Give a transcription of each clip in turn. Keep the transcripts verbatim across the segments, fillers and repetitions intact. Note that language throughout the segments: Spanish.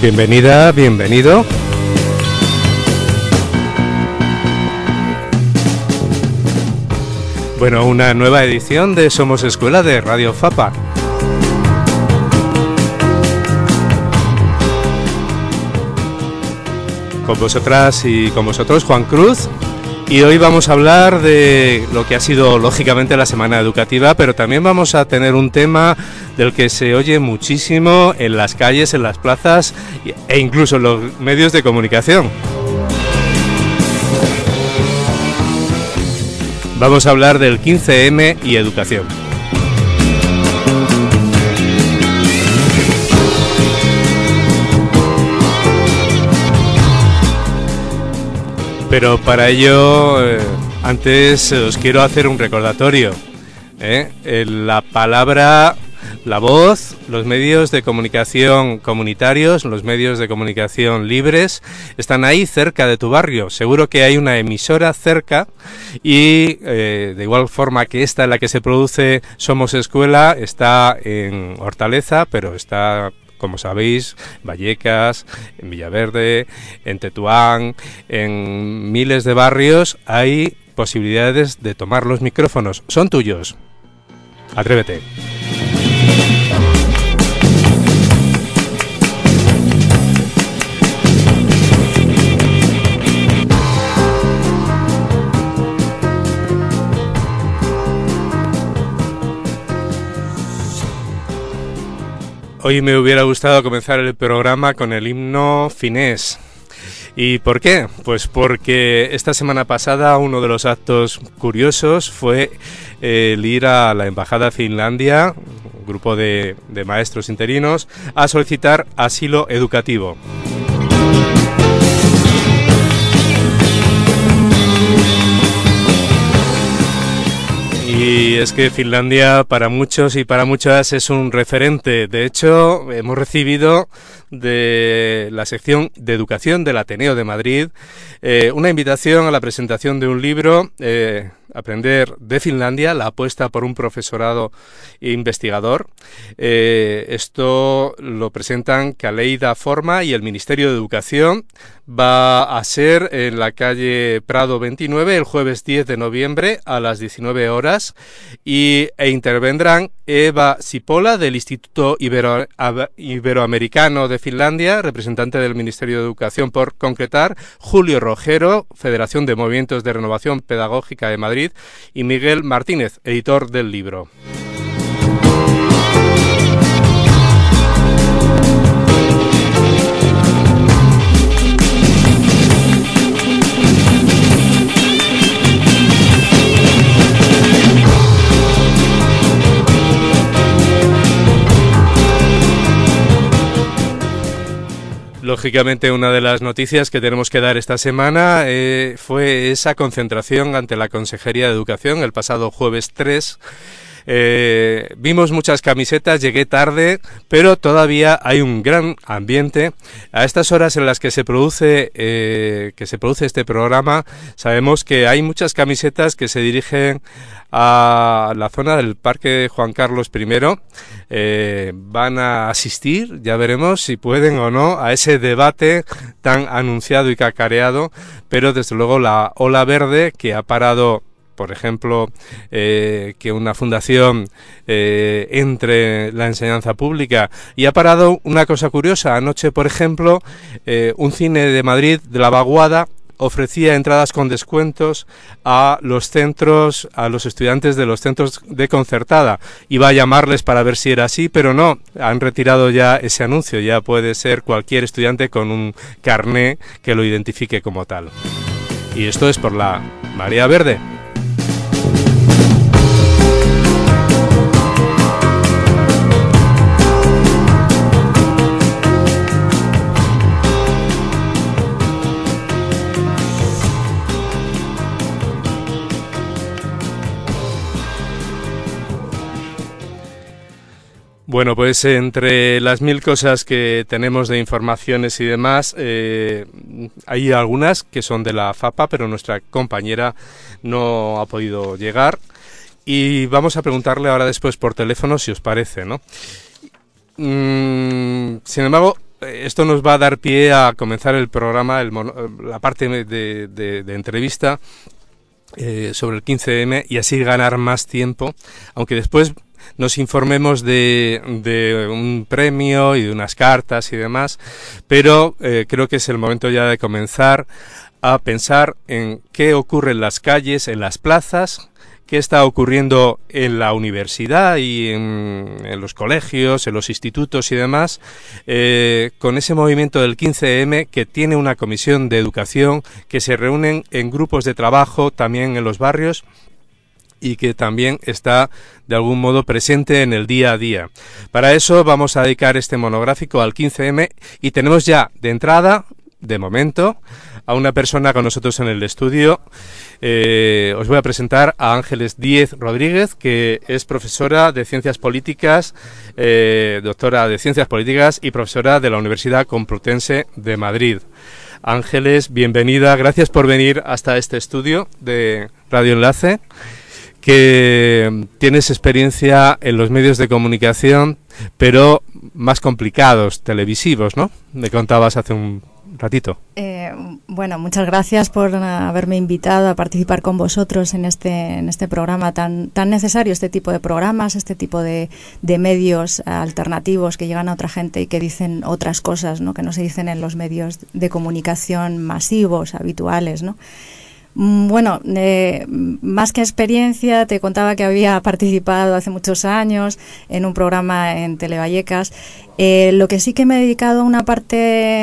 Bienvenida, bienvenido. Bueno, una nueva edición de Somos Escuela de Radio Fapa. Con vosotras y con vosotros, Juan Cruz. Y hoy vamos a hablar de lo que ha sido, lógicamente, la semana educativa, pero también vamos a tener un tema del que se oye muchísimo en las calles, en las plazas e incluso en los medios de comunicación. Vamos a hablar del quince eme y educación. Pero para ello, eh, antes os quiero hacer un recordatorio. ¿eh? La palabra, la voz, los medios de comunicación comunitarios, los medios de comunicación libres, están ahí cerca de tu barrio. Seguro que hay una emisora cerca y eh, de igual forma que esta en la que se produce Somos Escuela está en Hortaleza, pero está, como sabéis, en Vallecas, en Villaverde, en Tetuán, en miles de barrios hay posibilidades de tomar los micrófonos. Son tuyos. Atrévete. Hoy me hubiera gustado comenzar el programa con el himno finés. ¿Y por qué? Pues porque esta semana pasada uno de los actos curiosos fue el ir a la Embajada de Finlandia, un grupo de, de maestros interinos, a solicitar asilo educativo. Y es que Finlandia para muchos y para muchas es un referente. De hecho, hemos recibido de la sección de educación del Ateneo de Madrid eh, una invitación a la presentación de un libro, eh, Aprender de Finlandia, la apuesta por un profesorado investigador. Eh, esto lo presentan Kaleida Forma y el Ministerio de Educación. Va a ser en la calle Prado veintinueve el jueves diez de noviembre a las diecinueve horas y, e intervendrán Eva Sipola del Instituto Ibero, Iberoamericano de Finlandia, representante del Ministerio de Educación por concretar, Julio Rogero, Federación de Movimientos de Renovación Pedagógica de Madrid, y Miguel Martínez, editor del libro. Lógicamente, una de las noticias que tenemos que dar esta semana eh, fue esa concentración ante la Consejería de Educación el pasado jueves tres. Eh, vimos muchas camisetas, llegué tarde, pero todavía hay un gran ambiente. A estas horas en las que se produce eh, que se produce este programa, sabemos que hay muchas camisetas que se dirigen a la zona del Parque Juan Carlos primero. Eh, van a asistir, ya veremos si pueden o no, a ese debate tan anunciado y cacareado, pero desde luego la ola verde que ha parado, por ejemplo, eh, que una fundación eh, entre la enseñanza pública, y ha parado una cosa curiosa. Anoche, por ejemplo, eh, un cine de Madrid, de La Vaguada, ofrecía entradas con descuentos a los centros, a los estudiantes de los centros de concertada. Iba a llamarles para ver si era así, pero no, han retirado ya ese anuncio. Ya puede ser cualquier estudiante con un carné que lo identifique como tal. Y esto es por la marea verde. Bueno, pues entre las mil cosas que tenemos de informaciones y demás, eh, hay algunas que son de la FAPA, pero nuestra compañera no ha podido llegar. Y vamos a preguntarle ahora después por teléfono si os parece, ¿no? Mm, sin embargo, esto nos va a dar pie a comenzar el programa, el mono, la parte de, de, de entrevista eh, sobre el quince eme y así ganar más tiempo, aunque después nos informemos de, de un premio y de unas cartas y demás, pero eh, creo que es el momento ya de comenzar a pensar en qué ocurre en las calles, en las plazas, qué está ocurriendo en la universidad y en, en los colegios, en los institutos y demás, eh, con ese movimiento del quince eme que tiene una comisión de educación, que se reúnen en grupos de trabajo también en los barrios y que también está de algún modo presente en el día a día. Para eso vamos a dedicar este monográfico al quince eme y tenemos ya de entrada, de momento, a una persona con nosotros en el estudio. Eh, os voy a presentar a Ángeles Díez Rodríguez, que es profesora de Ciencias Políticas, eh, doctora de Ciencias Políticas y profesora de la Universidad Complutense de Madrid. Ángeles, bienvenida, gracias por venir hasta este estudio de Radio Enlace, que tienes experiencia en los medios de comunicación, pero más complicados, televisivos, ¿no? Me contabas hace un ratito. Eh, bueno, muchas gracias por haberme invitado a participar con vosotros en este en este programa tan tan necesario, este tipo de programas, este tipo de, de medios alternativos que llegan a otra gente y que dicen otras cosas, ¿no?, que no se dicen en los medios de comunicación masivos, habituales, ¿no? Bueno, eh, más que experiencia, te contaba que había participado hace muchos años en un programa en Televallecas. Eh, lo que sí que me he dedicado a una parte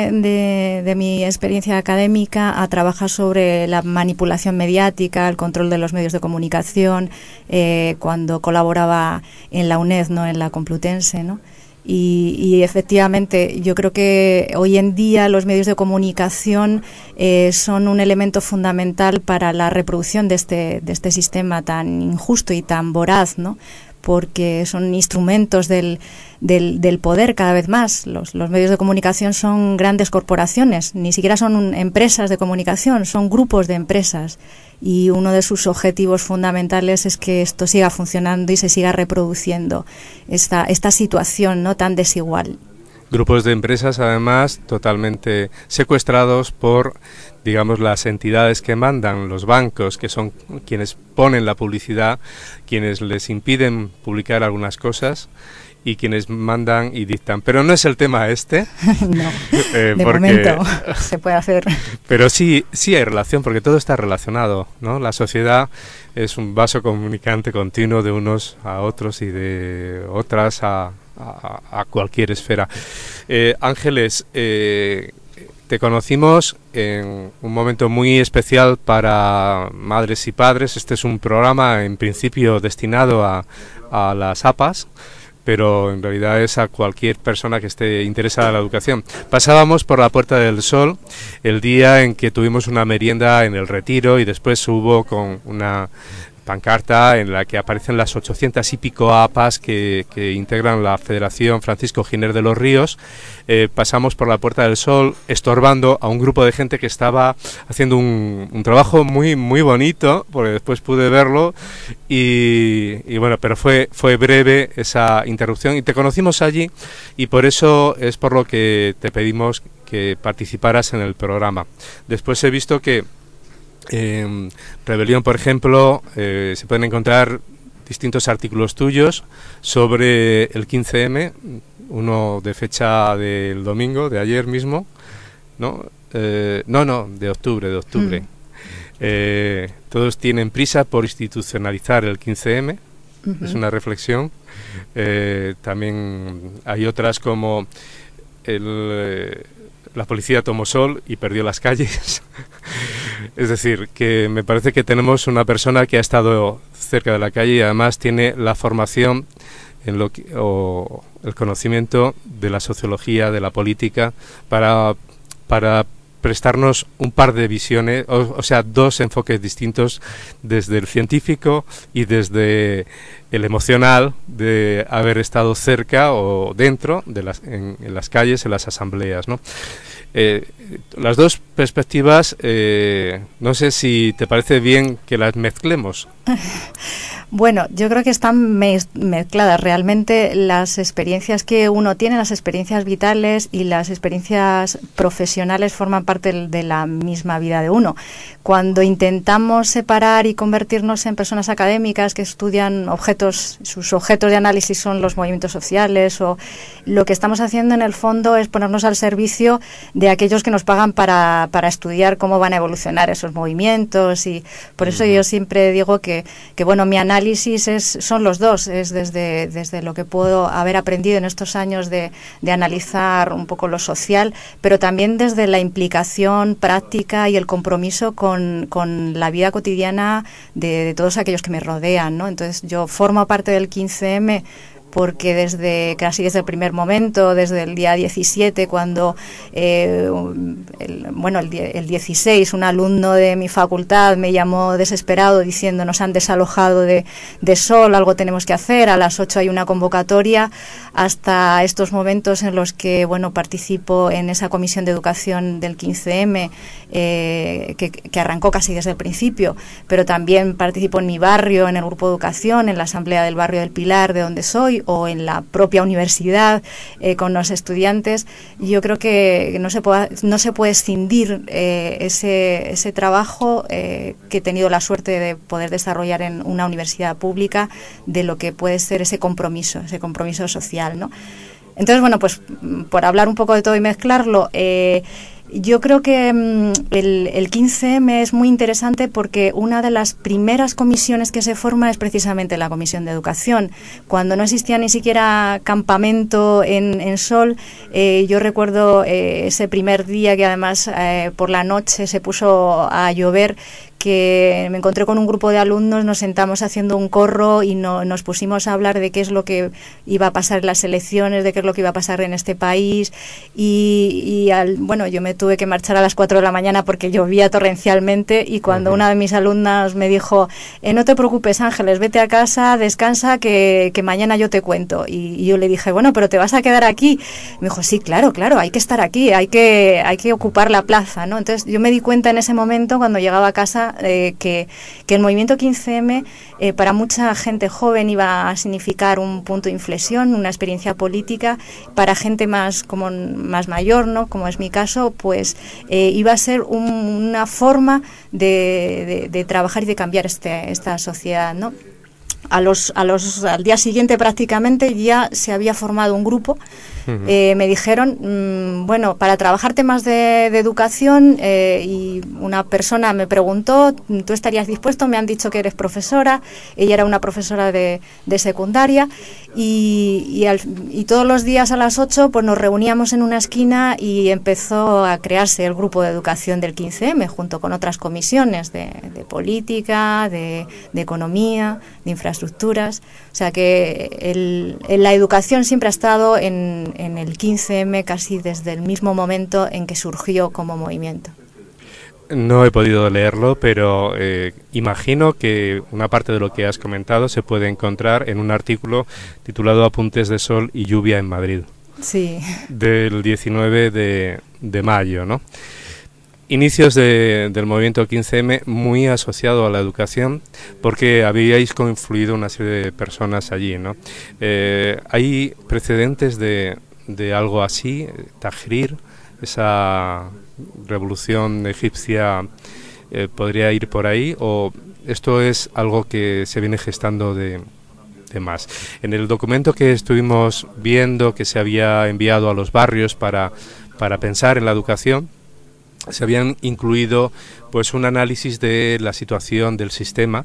de, de mi experiencia académica a trabajar sobre la manipulación mediática, el control de los medios de comunicación, eh, cuando colaboraba en la UNED, ¿no?, en la Complutense, ¿no? Y, y efectivamente yo creo que hoy en día los medios de comunicación eh, son un elemento fundamental para la reproducción de este, de este sistema tan injusto y tan voraz, ¿no?, porque son instrumentos del, del, del poder cada vez más. Los, los medios de comunicación son grandes corporaciones, ni siquiera son un, empresas de comunicación, son grupos de empresas. Y uno de sus objetivos fundamentales es que esto siga funcionando y se siga reproduciendo esta, esta situación, ¿no?, tan desigual. Grupos de empresas, además, totalmente secuestrados por, digamos, las entidades que mandan, los bancos, que son quienes ponen la publicidad, quienes les impiden publicar algunas cosas y quienes mandan y dictan. Pero no es el tema este. No, eh, de porque, momento se puede hacer. Pero sí, sí hay relación, porque todo está relacionado, ¿no? La sociedad es un vaso comunicante continuo de unos a otros y de otras a, a, a cualquier esfera. Eh, Ángeles, eh, te conocimos en un momento muy especial para madres y padres. Este es un programa en principio destinado a, a las A P As, pero en realidad es a cualquier persona que esté interesada en la educación. Pasábamos por la Puerta del Sol el día en que tuvimos una merienda en el Retiro y después hubo con una pancarta en la que aparecen las ochocientas y pico A P As que, que integran la Federación Francisco Giner de los Ríos. Eh, pasamos por la Puerta del Sol estorbando a un grupo de gente que estaba haciendo un, un trabajo muy muy bonito, porque después pude verlo y, y bueno, pero fue fue breve esa interrupción y te conocimos allí y por eso es por lo que te pedimos que participaras en el programa. Después he visto que en Rebelión, por ejemplo, eh, se pueden encontrar distintos artículos tuyos sobre el quince eme, uno de fecha del domingo, de ayer mismo, ¿no? Eh, no, no, de octubre, de octubre. Mm. Eh, todos tienen prisa por institucionalizar el quince eme, uh-huh. Es una reflexión. Eh, también hay otras como el... Eh, la policía tomó sol y perdió las calles. Es decir, que me parece que tenemos una persona que ha estado cerca de la calle y además tiene la formación en lo que, o el conocimiento de la sociología, de la política, para, para prestarnos un par de visiones, o, o sea, dos enfoques distintos desde el científico y desde el emocional de haber estado cerca o dentro de las, en, en las calles, en las asambleas, ¿no? Eh, las dos perspectivas, eh, no sé si te parece bien que las mezclemos. Bueno, yo creo que están mez mezcladas realmente las experiencias que uno tiene, las experiencias vitales y las experiencias profesionales forman parte de la misma vida de uno. Cuando intentamos separar y convertirnos en personas académicas que estudian objetos, sus objetos de análisis son los movimientos sociales, o lo que estamos haciendo en el fondo es ponernos al servicio de aquellos que nos pagan para, para estudiar cómo van a evolucionar esos movimientos, y por eso yo siempre digo que, que bueno, mi análisis análisis es, son los dos, es desde, desde lo que puedo haber aprendido en estos años de, de analizar un poco lo social, pero también desde la implicación práctica y el compromiso con, con la vida cotidiana de, de todos aquellos que me rodean, ¿no? Entonces yo formo parte del quince eme porque desde casi desde el primer momento, desde el día diecisiete, cuando, eh, el, bueno, el, el dieciséis, un alumno de mi facultad me llamó desesperado diciendo nos han desalojado de, de Sol, algo tenemos que hacer, a las ocho hay una convocatoria, hasta estos momentos en los que, bueno, participo en esa comisión de educación del quince eme, eh, que, que arrancó casi desde el principio, pero también participo en mi barrio, en el grupo de educación, en la asamblea del barrio del Pilar, de donde soy, o en la propia universidad eh, con los estudiantes. Yo creo que no se puede, no se puede escindir eh, ese, ese trabajo eh, que he tenido la suerte de poder desarrollar en una universidad pública, de lo que puede ser ese compromiso, ese compromiso social, ¿no? Entonces, bueno, pues por hablar un poco de todo y mezclarlo, eh, yo creo que mmm, el, el quince eme es muy interesante porque una de las primeras comisiones que se forma es precisamente la Comisión de Educación. Cuando no existía ni siquiera campamento en, en Sol, eh, yo recuerdo eh, ese primer día que además eh, por la noche se puso a llover, que me encontré con un grupo de alumnos, nos sentamos haciendo un corro y no, nos pusimos a hablar de qué es lo que iba a pasar en las elecciones, de qué es lo que iba a pasar en este país, y, y al, bueno, yo me tuve que marchar a las cuatro de la mañana porque llovía torrencialmente, y cuando uh-huh. una de mis alumnas me dijo, eh, no te preocupes, Ángeles, vete a casa, descansa, que, que mañana yo te cuento, y, y yo le dije, bueno, pero te vas a quedar aquí. Me dijo, sí, claro, claro, hay que estar aquí, hay que, hay que ocupar la plaza, ¿no? Entonces yo me di cuenta en ese momento, cuando llegaba a casa, Eh, que, que el movimiento quince eme eh, para mucha gente joven iba a significar un punto de inflexión, una experiencia política. Para gente más como más mayor, ¿no?, como es mi caso, pues eh, iba a ser un, una forma de, de, de trabajar y de cambiar este, esta sociedad, ¿no? A los, a los, al día siguiente prácticamente ya se había formado un grupo. Uh-huh. eh, me dijeron, mmm, bueno, para trabajar temas de, de educación, eh, y una persona me preguntó, ¿tú estarías dispuesto? Me han dicho que eres profesora. Ella era una profesora de, de secundaria, y, y, al, y todos los días a las ocho pues nos reuníamos en una esquina y empezó a crearse el grupo de educación del quince eme junto con otras comisiones de, de política, de, de economía, de infraestructuras. O sea que el, el, la educación siempre ha estado en, en el quince eme casi desde el mismo momento en que surgió como movimiento. No he podido leerlo, pero eh, imagino que una parte de lo que has comentado se puede encontrar en un artículo titulado Apuntes de Sol y Lluvia en Madrid. Sí. Del diecinueve de, de mayo, ¿no? Inicios de, del movimiento quince eme muy asociado a la educación, porque habíais confluido una serie de personas allí, ¿no? Eh, ¿Hay precedentes de, de algo así? Tahrir, esa revolución egipcia, eh, ¿podría ir por ahí? ¿O esto es algo que se viene gestando de, de más? En el documento que estuvimos viendo, que se había enviado a los barrios para, para pensar en la educación, se habían incluido pues un análisis de la situación del sistema,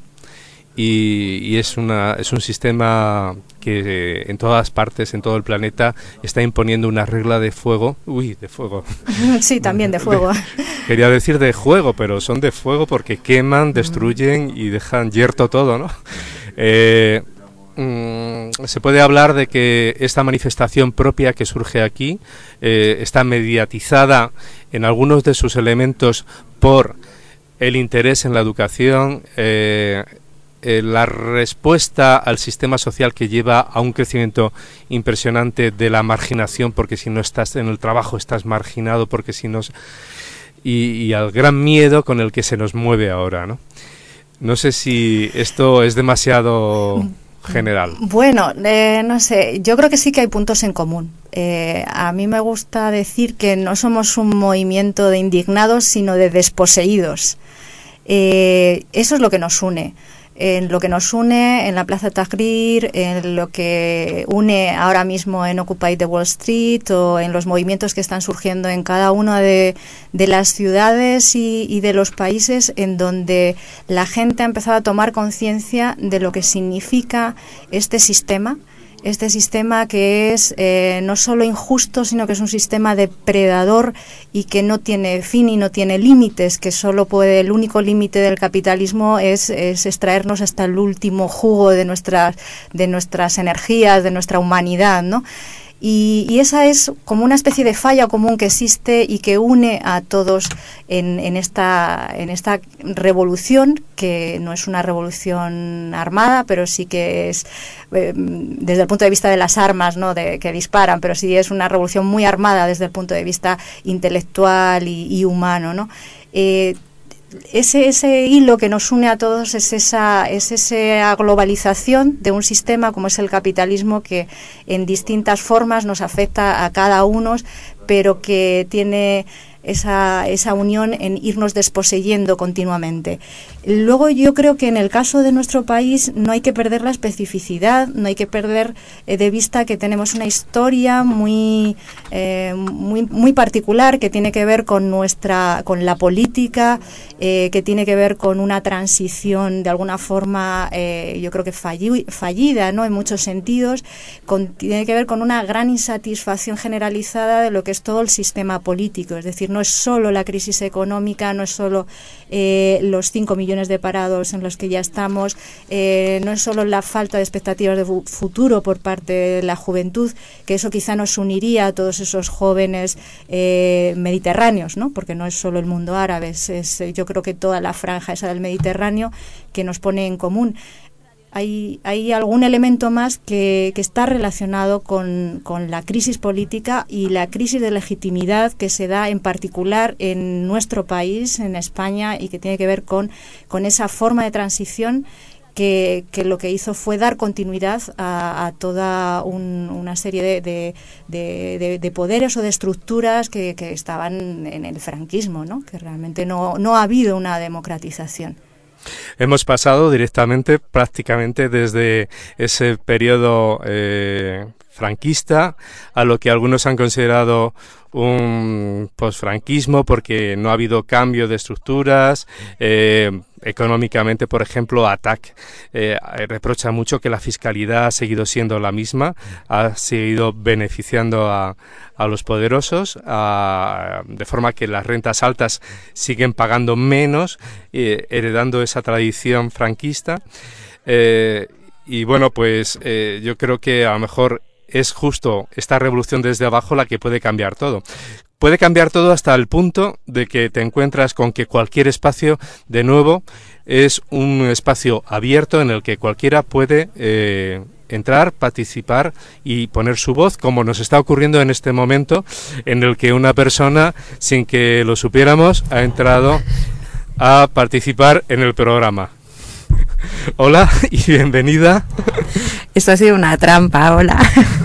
y, y es una es un sistema que eh, en todas partes, en todo el planeta, está imponiendo una regla de fuego, uy, de fuego. Sí, también de fuego. De, quería decir de juego, pero son de fuego porque queman, destruyen y dejan yerto todo, ¿no? Eh, se puede hablar de que esta manifestación propia que surge aquí eh, está mediatizada en algunos de sus elementos por el interés en la educación, eh, eh, la respuesta al sistema social que lleva a un crecimiento impresionante de la marginación, porque si no estás en el trabajo estás marginado, porque si no... Y, y al gran miedo con el que se nos mueve ahora, ¿no? No sé si esto es demasiado general. Bueno, eh, no sé, yo creo que sí que hay puntos en común. Eh, a mí me gusta decir que no somos un movimiento de indignados, sino de desposeídos. Eh, eso es lo que nos une. En lo que nos une en la Plaza Tahrir, en lo que une ahora mismo en Occupy the Wall Street o en los movimientos que están surgiendo en cada una de, de las ciudades y, y de los países en donde la gente ha empezado a tomar conciencia de lo que significa este sistema. Este sistema que es eh, no solo injusto, sino que es un sistema depredador y que no tiene fin y no tiene límites, que solo puede, el único límite del capitalismo es, es extraernos hasta el último jugo de nuestras, de nuestras energías, de nuestra humanidad, ¿no? Y, y esa es como una especie de falla común que existe y que une a todos en, en, esta, en esta revolución, que no es una revolución armada, pero sí que es, eh, desde el punto de vista de las armas, ¿no?, de, que disparan, pero sí es una revolución muy armada desde el punto de vista intelectual y, y humano, ¿no? Eh, Ese, ese hilo que nos une a todos es esa, es esa globalización de un sistema como es el capitalismo, que en distintas formas nos afecta a cada uno, pero que tiene esa, esa unión en irnos desposeyendo continuamente. Luego yo creo que en el caso de nuestro país no hay que perder la especificidad, no hay que perder eh, de vista que tenemos una historia muy, eh, muy, muy particular, que tiene que ver con nuestra, con la política, eh, que tiene que ver con una transición de alguna forma, eh, yo creo que falli, fallida, ¿no?, en muchos sentidos, con, tiene que ver con una gran insatisfacción generalizada de lo que es todo el sistema político. Es decir, no es solo la crisis económica, no es solo eh, los cinco millones de parados en los que ya estamos, eh, no es solo la falta de expectativas de futuro por parte de la juventud, que eso quizá nos uniría a todos esos jóvenes eh, mediterráneos, ¿no?, porque no es solo el mundo árabe, es, es yo creo que toda la franja esa del Mediterráneo que nos pone en común. Hay, hay algún elemento más que, que está relacionado con, con la crisis política y la crisis de legitimidad que se da en particular en nuestro país, en España, y que tiene que ver con, con esa forma de transición que, que lo que hizo fue dar continuidad a, a toda un, una serie de, de, de, de, de poderes o de estructuras que, que estaban en el franquismo, ¿no?, que realmente no, no ha habido una democratización. Hemos pasado directamente, prácticamente desde ese periodo eh, franquista a lo que algunos han considerado un posfranquismo, porque no ha habido cambio de estructuras. Eh, económicamente, por ejemplo, A T A C eh, reprocha mucho que la fiscalidad ha seguido siendo la misma, ha seguido beneficiando a, a los poderosos, a, de forma que las rentas altas siguen pagando menos, eh, heredando esa tradición franquista. Eh, y bueno, pues eh, yo creo que a lo mejor es justo esta revolución desde abajo la que puede cambiar todo. Puede cambiar todo hasta el punto de que te encuentras con que cualquier espacio, de nuevo, es un espacio abierto en el que cualquiera puede eh, entrar, participar y poner su voz, como nos está ocurriendo en este momento, en el que una persona, sin que lo supiéramos, ha entrado a participar en el programa. Hola y bienvenida. Esto ha sido una trampa, hola.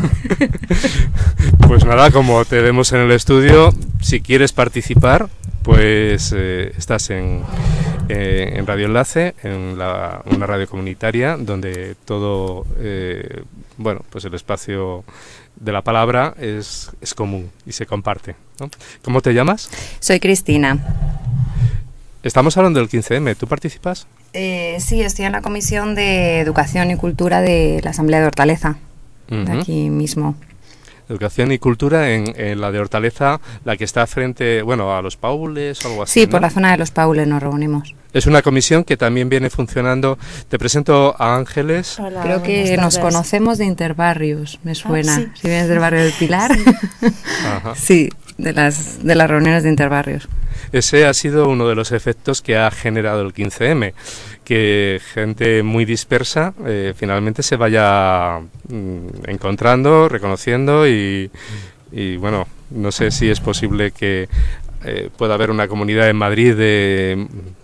Pues nada, como te vemos en el estudio, si quieres participar, pues eh, estás en, eh, en Radio Enlace, en la, una radio comunitaria, donde todo, eh, bueno, pues el espacio de la palabra es, es común y se comparte, ¿no? ¿Cómo te llamas? Soy Cristina. Estamos hablando del quince eme, ¿tú participas? Eh, sí, estoy en la Comisión de Educación y Cultura de la Asamblea de Hortaleza, uh-huh. de aquí mismo. Educación y Cultura en, en la de Hortaleza, la que está frente, bueno, a los Paules o algo así, Sí, ¿no? Por la zona de los Paules nos reunimos. Es una comisión que también viene funcionando. Te presento a Ángeles. Hola, creo que nos conocemos de Interbarrios, me suena. Ah, sí. Si vienes del barrio del Pilar. Sí, sí de las de las reuniones de Interbarrios. ese ha sido uno de los efectos que ha generado el quince eme, que gente muy dispersa eh, finalmente se vaya mm, encontrando, reconociendo y, y bueno, no sé si es posible que eh, pueda haber una comunidad en Madrid de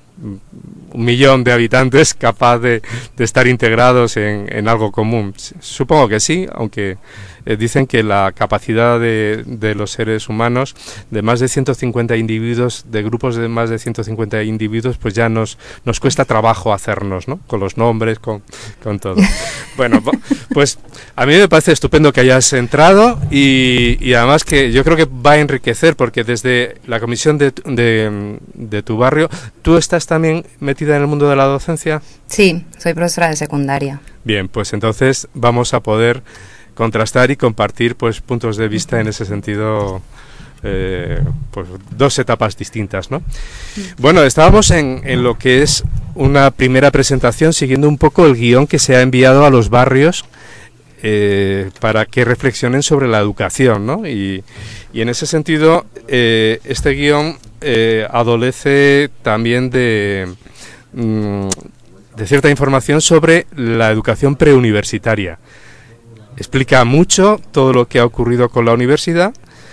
un millón de habitantes capaz de, de estar integrados en, en algo común. Supongo que sí, aunque eh, dicen que la capacidad de, de los seres humanos, de más de ciento cincuenta individuos, de grupos de más de ciento cincuenta individuos, pues ya nos, nos cuesta trabajo hacernos, ¿no? Con los nombres, con, con todo. Bueno, pues a mí me parece estupendo que hayas entrado y, y además que yo creo que va a enriquecer, porque desde la comisión de, de, de tu barrio, ¿tú estás también metida en el mundo de la docencia? Sí, soy profesora de secundaria. Bien, pues entonces vamos a poder contrastar y compartir pues puntos de vista en ese sentido, eh, pues dos etapas distintas, ¿no? Bueno, estábamos en, en lo que es una primera presentación siguiendo un poco el guión que se ha enviado a los barrios eh, para que reflexionen sobre la educación, ¿no? Y, y en ese sentido, eh, este guión eh, adolece también de, mm, de cierta información sobre la educación preuniversitaria. Explica mucho todo lo que ha ocurrido con la universidad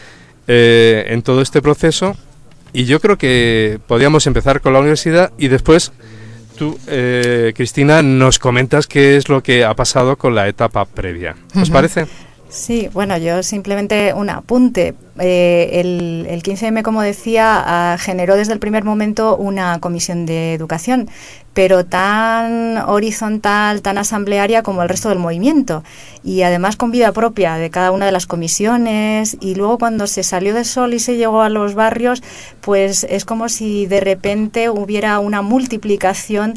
eh, en todo este proceso, y yo creo que podríamos empezar con la universidad y después tú, eh, Cristina, nos comentas qué es lo que ha pasado con la etapa previa. ¿Os uh-huh. parece? Sí, bueno, yo simplemente un apunte. Eh, el, el quince eme, como decía, uh, generó desde el primer momento una comisión de educación, pero tan horizontal, tan asamblearia como el resto del movimiento, y además con vida propia de cada una de las comisiones. Y luego cuando se salió de Sol y se llegó a los barrios, pues es como si de repente hubiera una multiplicación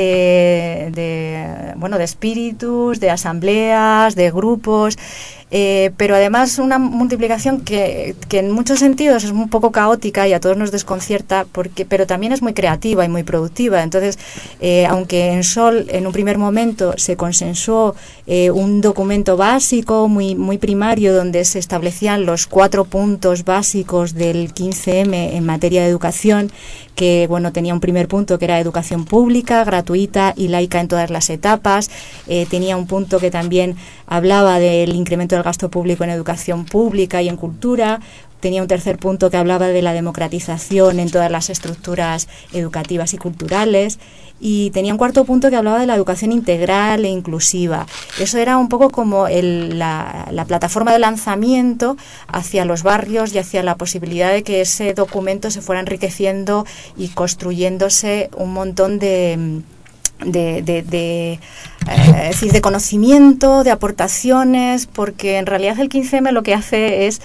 de, de bueno, de espíritus, de asambleas, de grupos. Eh, pero además una multiplicación que, que en muchos sentidos es un poco caótica y a todos nos desconcierta, porque, pero también es muy creativa y muy productiva. Entonces, eh, aunque en Sol en un primer momento se consensuó eh, un documento básico muy, muy primario donde se establecían los cuatro puntos básicos del quince eme en materia de educación, que bueno, tenía un primer punto que era educación pública, gratuita y laica en todas las etapas. Eh, tenía un punto que también hablaba del incremento del gasto público en educación pública y en cultura. Tenía un tercer punto que hablaba de la democratización en todas las estructuras educativas y culturales. Y tenía un cuarto punto que hablaba de la educación integral e inclusiva. Eso era un poco como el, la, la plataforma de lanzamiento hacia los barrios y hacia la posibilidad de que ese documento se fuera enriqueciendo y construyéndose un montón de... de, de, de eh, es decir, de conocimiento, de aportaciones, porque en realidad el quince eme lo que hace es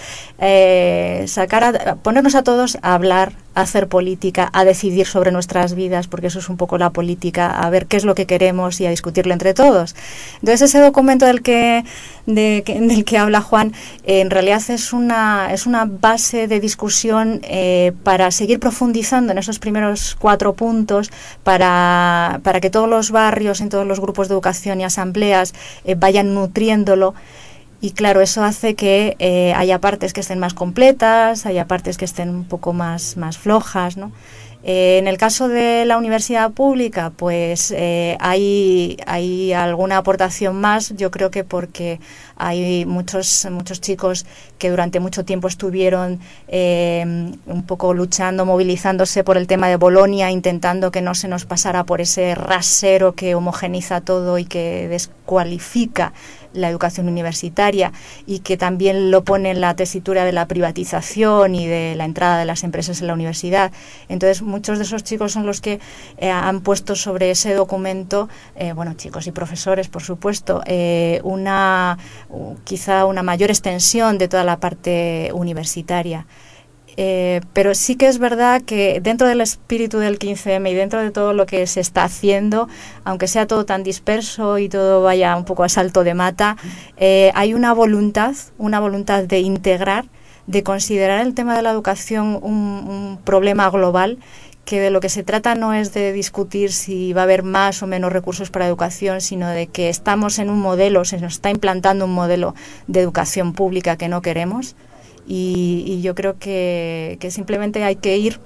eh, sacar a, ponernos a todos a hablar, a hacer política, a decidir sobre nuestras vidas, porque eso es un poco la política, a ver qué es lo que queremos y a discutirlo entre todos. Entonces ese documento del que, de, que, del que habla Juan, eh, en realidad es una, es una base de discusión eh, para seguir profundizando en esos primeros cuatro puntos, para, para que todos los barrios, en todos los grupos de educación y asambleas eh, vayan nutriéndolo. Y claro, eso hace que eh, haya partes que estén más completas, haya partes que estén un poco más, más flojas, ¿no? Eh, en el caso de la universidad pública, pues eh, hay, hay alguna aportación más, yo creo que porque hay muchos, muchos chicos que durante mucho tiempo estuvieron eh, un poco luchando, movilizándose por el tema de Bolonia, intentando que no se nos pasara por ese rasero que homogeniza todo y que descualifica la educación universitaria, y que también lo pone en la tesitura de la privatización y de la entrada de las empresas en la universidad. Entonces muchos de esos chicos son los que eh, han puesto sobre ese documento, eh, bueno, chicos y profesores por supuesto, eh, una uh, quizá una mayor extensión de toda la parte universitaria. Eh, pero sí que es verdad que dentro del espíritu del quince eme y dentro de todo lo que se está haciendo, aunque sea todo tan disperso y todo vaya un poco a salto de mata, eh, hay una voluntad, una voluntad de integrar, de considerar el tema de la educación un, un problema global, que de lo que se trata no es de discutir si va a haber más o menos recursos para educación, sino de que estamos en un modelo, se nos está implantando un modelo de educación pública que no queremos. Y, y yo creo que, que simplemente hay que ir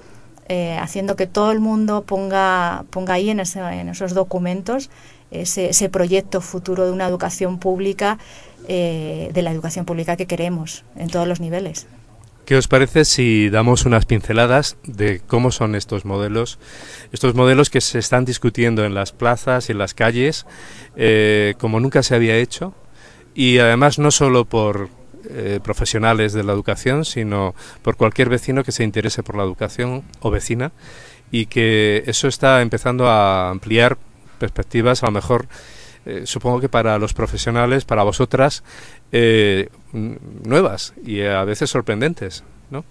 eh, haciendo que todo el mundo ponga, ponga ahí en, ese, en esos documentos ese, ese proyecto futuro de una educación pública, eh, de la educación pública que queremos en todos los niveles. ¿Qué os parece si damos unas pinceladas de cómo son estos modelos, estos modelos que se están discutiendo en las plazas y en las calles, eh, como nunca se había hecho, y además no solo por eh, profesionales de la educación, sino por cualquier vecino que se interese por la educación o vecina, y que eso está empezando a ampliar perspectivas, a lo mejor, eh, supongo que para los profesionales, para vosotras, eh, nuevas y a veces sorprendentes, ¿no?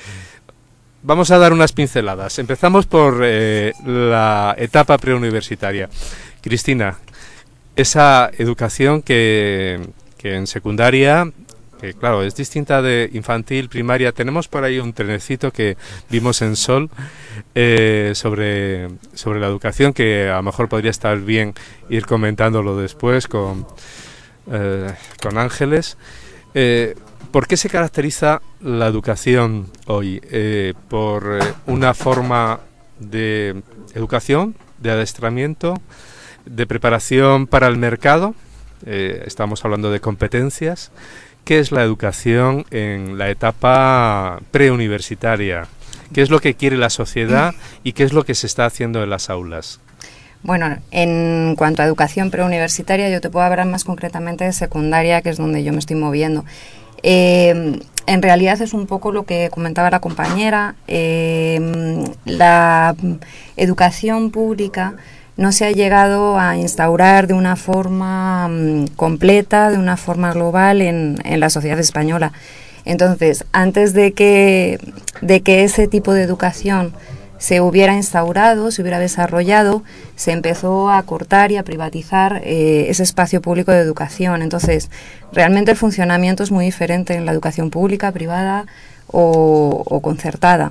Vamos a dar unas pinceladas. Empezamos por eh, la etapa preuniversitaria. Cristina, esa educación que, que en secundaria, que claro, es distinta de infantil, primaria. Tenemos por ahí un trenecito que vimos en Sol eh, sobre, sobre la educación, que a lo mejor podría estar bien ir comentándolo después con, eh, con Ángeles. Eh, ¿Por qué se caracteriza la educación hoy? Eh, ¿Por eh, una forma de educación, de adestramiento, de preparación para el mercado? Eh, estamos hablando de competencias. ¿Qué es la educación en la etapa preuniversitaria? ¿Qué es lo que quiere la sociedad y qué es lo que se está haciendo en las aulas? Bueno, en cuanto a educación preuniversitaria, yo te puedo hablar más concretamente de secundaria, que es donde yo me estoy moviendo. Eh, en realidad es un poco lo que comentaba la compañera. Eh, la educación pública no se ha llegado a instaurar de una forma um, completa, de una forma global en, en la sociedad española. Entonces, antes de que, de que ese tipo de educación se hubiera instaurado, se hubiera desarrollado, se empezó a cortar y a privatizar eh, ese espacio público de educación. Entonces, realmente el funcionamiento es muy diferente en la educación pública, privada o, o concertada.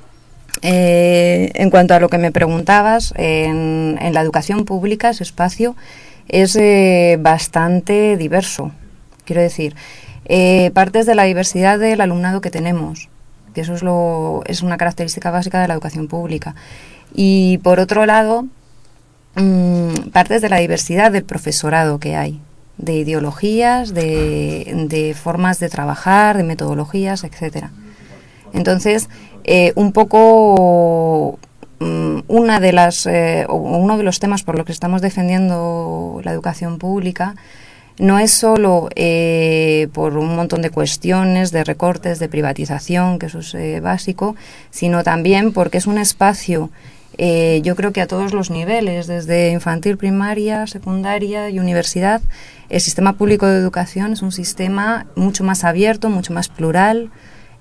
Eh, en cuanto a lo que me preguntabas, en, en la educación pública ese espacio es eh, bastante diverso. Quiero decir, eh, partes de la diversidad del alumnado que tenemos, que eso es, lo, es una característica básica de la educación pública. Y por otro lado, mmm, partes de la diversidad del profesorado que hay, de ideologías, de, de formas de trabajar, de metodologías, etcétera. Entonces, eh, un poco um, una de las, eh, uno de los temas por los que estamos defendiendo la educación pública no es solo eh, por un montón de cuestiones, de recortes, de privatización, que eso es eh, básico, sino también porque es un espacio, eh, yo creo que a todos los niveles, desde infantil, primaria, secundaria y universidad, el sistema público de educación es un sistema mucho más abierto, mucho más plural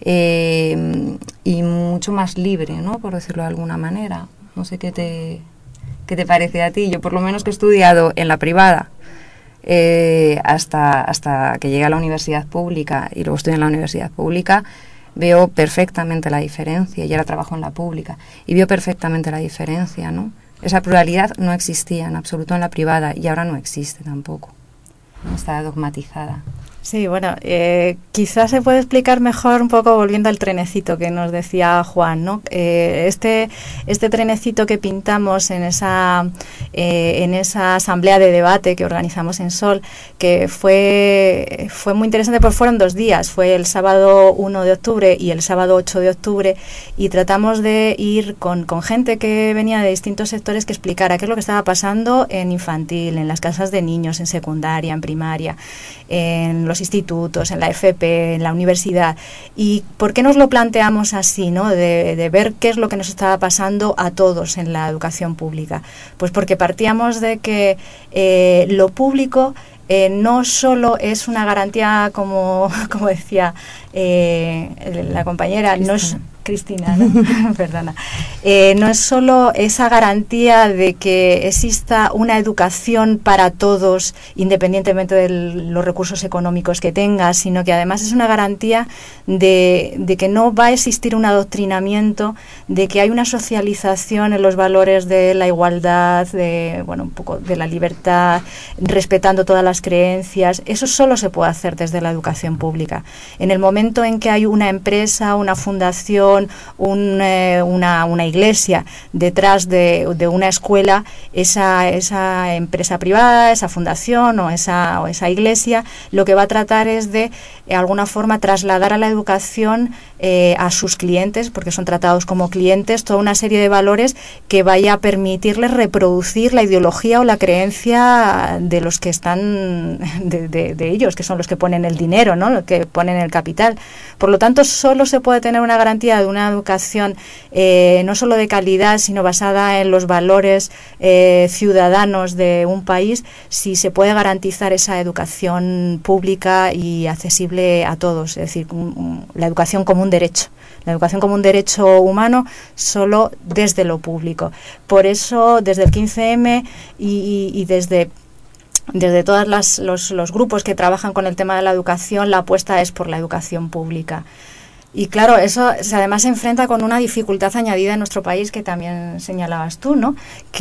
eh, y mucho más libre, ¿no?, por decirlo de alguna manera. No sé qué te, qué te parece a ti. Yo, por lo menos, que he estudiado en la privada, Eh, hasta, hasta que llegué a la universidad pública y luego estoy en la universidad pública, veo perfectamente la diferencia, y ahora trabajo en la pública, y veo perfectamente la diferencia, ¿no? Esa pluralidad no existía en absoluto en la privada y ahora no existe tampoco, ¿no? Está dogmatizada. Sí, bueno, eh, quizás se puede explicar mejor un poco volviendo al trenecito que nos decía Juan, ¿no? Eh, este, este trenecito que pintamos en esa, eh, en esa asamblea de debate que organizamos en Sol, que fue, fue muy interesante porque fueron dos días, fue el sábado uno de octubre y el sábado ocho de octubre, y tratamos de ir con, con gente que venía de distintos sectores que explicara qué es lo que estaba pasando en infantil, en las casas de niños, en secundaria, en primaria, en los institutos, en la F P, en la universidad. ¿Y por qué nos lo planteamos así, ¿no? De, de ver qué es lo que nos estaba pasando a todos en la educación pública? Pues porque partíamos de que eh, lo público eh, no solo es una garantía, como, como decía eh, la compañera, Cristina. no es Cristina, ¿no? Perdona. Eh, no es solo esa garantía de que exista una educación para todos, independientemente de los recursos económicos que tengas, sino que además es una garantía de, de que no va a existir un adoctrinamiento, de que hay una socialización en los valores de la igualdad, de, bueno, un poco de la libertad, respetando todas las creencias. Eso solo se puede hacer desde la educación pública. En el momento en que hay una empresa, una fundación, con un, eh, una, una iglesia detrás de, de una escuela, esa, esa empresa privada, esa fundación o esa, o esa iglesia, lo que va a tratar es de, de alguna forma, trasladar a la educación eh, a sus clientes, porque son tratados como clientes, toda una serie de valores que vaya a permitirles reproducir la ideología o la creencia de los que están, de, de, de ellos, que son los que ponen el dinero, ¿no?, los que ponen el capital. Por lo tanto, solo se puede tener una garantía de una educación eh, no solo de calidad, sino basada en los valores eh, ciudadanos de un país, si se puede garantizar esa educación pública y accesible a todos, es decir, un, un, la educación como un derecho. La educación como un derecho humano solo desde lo público. Por eso, desde el quince eme y, y, y desde... Desde todos los, los grupos que trabajan con el tema de la educación, la apuesta es por la educación pública. Y claro, eso además se enfrenta con una dificultad añadida en nuestro país que también señalabas tú, ¿no?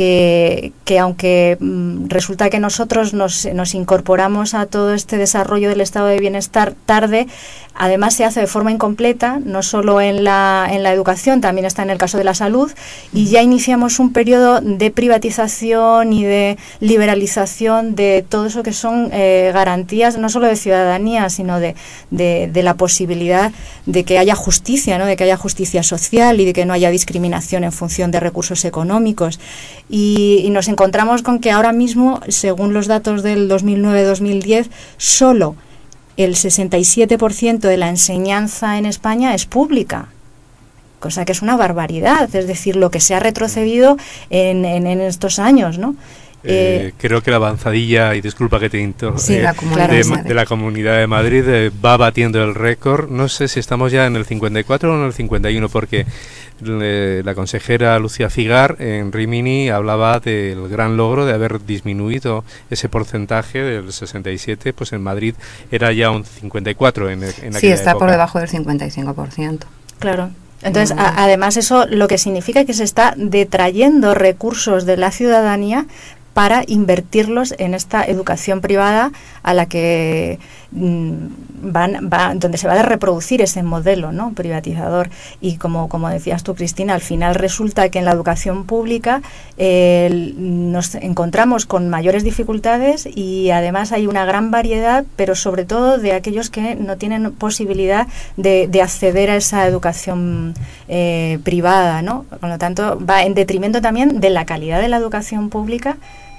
Que, que aunque mm, resulta que nosotros nos, nos incorporamos a todo este desarrollo del estado de bienestar tarde, además se hace de forma incompleta, no solo en la, en la educación, también está en el caso de la salud, y ya iniciamos un periodo de privatización y de liberalización de todo eso que son eh, garantías, no solo de ciudadanía, sino de, de, de la posibilidad de que haya justicia, ¿no?, de que haya justicia social y de que no haya discriminación en función de recursos económicos. Y, y nos encontramos con que ahora mismo, según los datos del dos mil nueve dos mil diez, solo el sesenta y siete por ciento de la enseñanza en España es pública, cosa que es una barbaridad, es decir, lo que se ha retrocedido en, en, en estos años, ¿no? Eh, eh, creo que la avanzadilla, y disculpa que te interrumpa, sí, eh, la de, de la Comunidad de Madrid eh, va batiendo el récord. No sé si estamos ya en el cincuenta y cuatro o en el cincuenta y uno, porque eh, la consejera Lucía Figar en Rimini hablaba del gran logro de haber disminuido ese porcentaje del sesenta y siete, pues en Madrid era ya un cincuenta y cuatro en, en aquella Sí, está época. Por debajo del cincuenta y cinco por ciento. Claro. Entonces, a, además eso lo que significa que se está detrayendo recursos de la ciudadanía para invertirlos en esta educación privada a la que mmm, van, va, donde se va a reproducir ese modelo, ¿no?, privatizador. Y como, como decías tú, Cristina, al final resulta que en la educación pública eh, nos encontramos con mayores dificultades y además hay una gran variedad, pero sobre todo de aquellos que no tienen posibilidad de, de acceder a esa educación eh, privada, ¿no? Por lo tanto, va en detrimento también de la calidad de la educación pública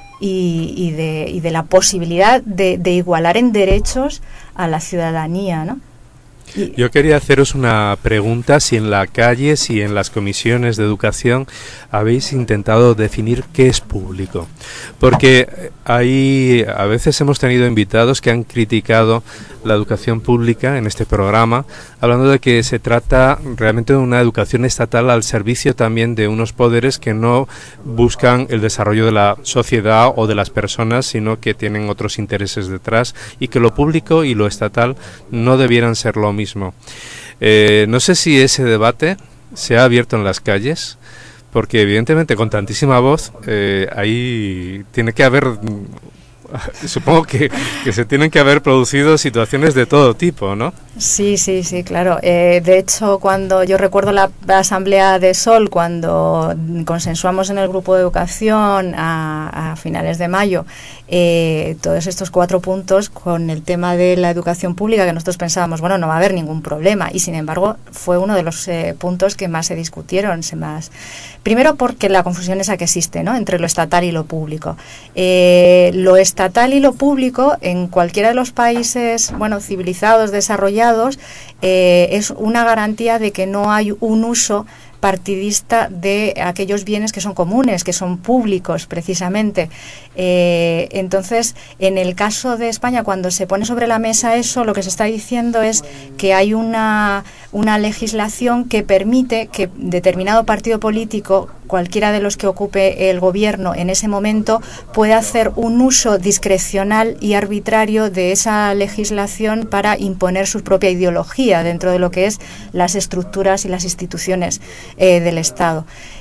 Y, y, de, y de la posibilidad de, de igualar en derechos a la ciudadanía, ¿no? Y yo quería haceros una pregunta, si en la calle, si en las comisiones de educación habéis intentado definir qué es público, porque ahí a veces hemos tenido invitados que han criticado la educación pública en este programa, hablando de que se trata realmente de una educación estatal al servicio también de unos poderes que no buscan el desarrollo de la sociedad o de las personas, sino que tienen otros intereses detrás, y que lo público y lo estatal no debieran ser lo mismo. Eh, no sé si ese debate se ha abierto en las calles, porque evidentemente con tantísima voz eh, ahí tiene que haber, supongo que, que se tienen que haber producido situaciones de todo tipo, ¿no? Sí, sí, sí, claro. Eh, de hecho, cuando yo recuerdo la, la asamblea de Sol, cuando consensuamos en el grupo de educación a, a finales de mayo eh, todos estos cuatro puntos con el tema de la educación pública, que nosotros pensábamos, bueno, no va a haber ningún problema, y sin embargo fue uno de los eh, puntos que más se discutieron. Se más... Primero porque la confusión esa que existe, ¿no?, entre lo estatal y lo público. Eh, lo estatal y lo público en cualquiera de los países, bueno, civilizados, desarrollados, Eh, es una garantía de que no hay un uso partidista de aquellos bienes que son comunes, que son públicos precisamente. Eh, entonces, en el caso de España, cuando se pone sobre la mesa eso, lo que se está diciendo es que hay una, una legislación que permite que determinado partido político, cualquiera de los que ocupe el gobierno en ese momento, pueda hacer un uso discrecional y arbitrario de esa legislación para imponer su propia ideología dentro de lo que es las estructuras y las instituciones Eh, del Estado.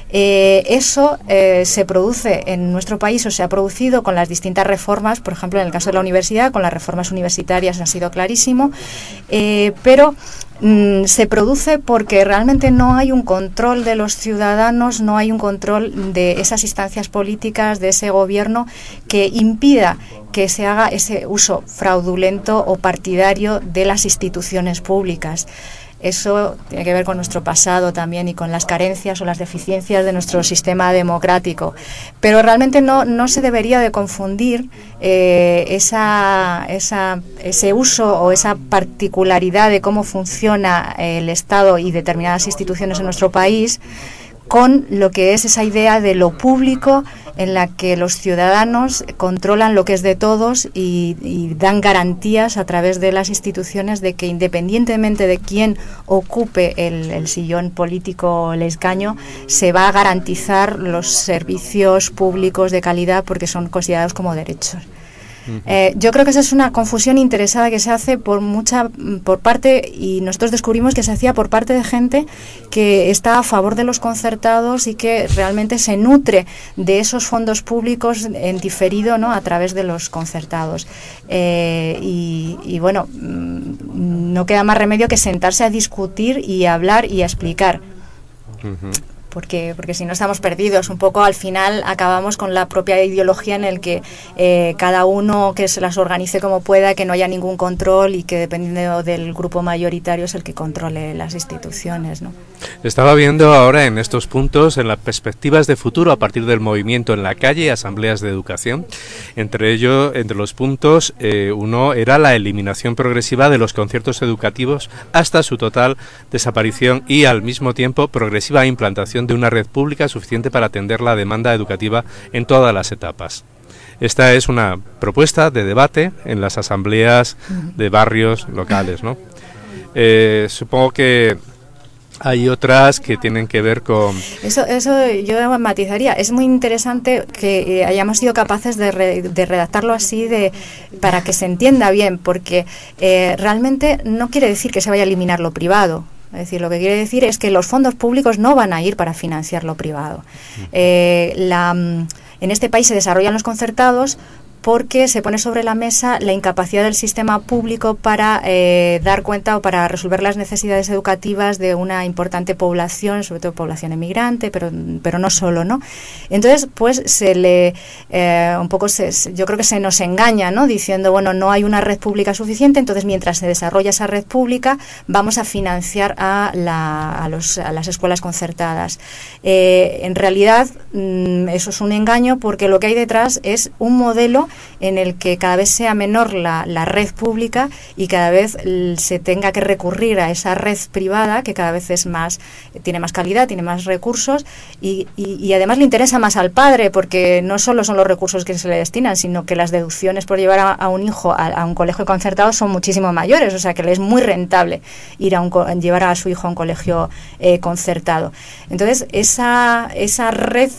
Eh, eso eh, se produce en nuestro país o se ha producido con las distintas reformas, por ejemplo, en el caso de la universidad, con las reformas universitarias ha sido clarísimo, eh, pero mm, se produce porque realmente no hay un control de los ciudadanos, no hay un control de esas instancias políticas, de ese gobierno que impida que se haga ese uso fraudulento o partidario de las instituciones públicas. Eso tiene que ver con nuestro pasado también y con las carencias o las deficiencias de nuestro sistema democrático. Pero realmente no, no se debería de confundir eh, esa, esa, ese uso o esa particularidad de cómo funciona el Estado y determinadas instituciones en nuestro país con lo que es esa idea de lo público en la que los ciudadanos controlan lo que es de todos y, y dan garantías a través de las instituciones de que independientemente de quién ocupe el, el sillón político o el escaño, se va a garantizar los servicios públicos de calidad porque son considerados como derechos. Eh, yo creo que esa es una confusión interesada que se hace por mucha por parte, y nosotros descubrimos que se hacía por parte de gente que está a favor de los concertados y que realmente se nutre de esos fondos públicos en diferido, ¿no?, a través de los concertados. Eh, y, y bueno, no queda más remedio que sentarse a discutir y a hablar y a explicar. Uh-huh. Porque, porque si no estamos perdidos, un poco al final acabamos con la propia ideología en el que eh, cada uno que se las organice como pueda, que no haya ningún control y que dependiendo del grupo mayoritario es el que controle las instituciones, ¿no? Estaba viendo ahora en estos puntos, en las perspectivas de futuro a partir del movimiento en la calle y asambleas de educación. Entre ello, entre los puntos, eh, uno era la eliminación progresiva de los conciertos educativos hasta su total desaparición y al mismo tiempo progresiva implantación de una red pública suficiente para atender la demanda educativa en todas las etapas. Esta es una propuesta de debate en las asambleas de barrios locales, ¿no? Eh, supongo que hay otras que tienen que ver con... Eso, eso yo matizaría. Es muy interesante que eh, hayamos sido capaces de, re, de redactarlo así de, para que se entienda bien, porque eh, realmente no quiere decir que se vaya a eliminar lo privado. Es decir, lo que quiere decir es que los fondos públicos no van a ir para financiar lo privado. Eh, la, en este país se desarrollan los concertados porque se pone sobre la mesa la incapacidad del sistema público para eh, dar cuenta o para resolver las necesidades educativas de una importante población, sobre todo población emigrante, pero pero no solo, ¿no? Entonces, pues se le eh, un poco se, yo creo que se nos engaña, ¿no?, diciendo, bueno, no hay una red pública suficiente, entonces mientras se desarrolla esa red pública vamos a financiar a, la, a, los, a las escuelas concertadas. Eh, en realidad mmm, eso es un engaño porque lo que hay detrás es un modelo en el que cada vez sea menor la, la red pública y cada vez se tenga que recurrir a esa red privada que cada vez es más, tiene más calidad, tiene más recursos y, y, y además le interesa más al padre porque no solo son los recursos que se le destinan, sino que las deducciones por llevar a, a un hijo a, a un colegio concertado son muchísimo mayores, o sea que le es muy rentable ir a un, llevar a su hijo a un colegio eh, concertado. Entonces esa, esa red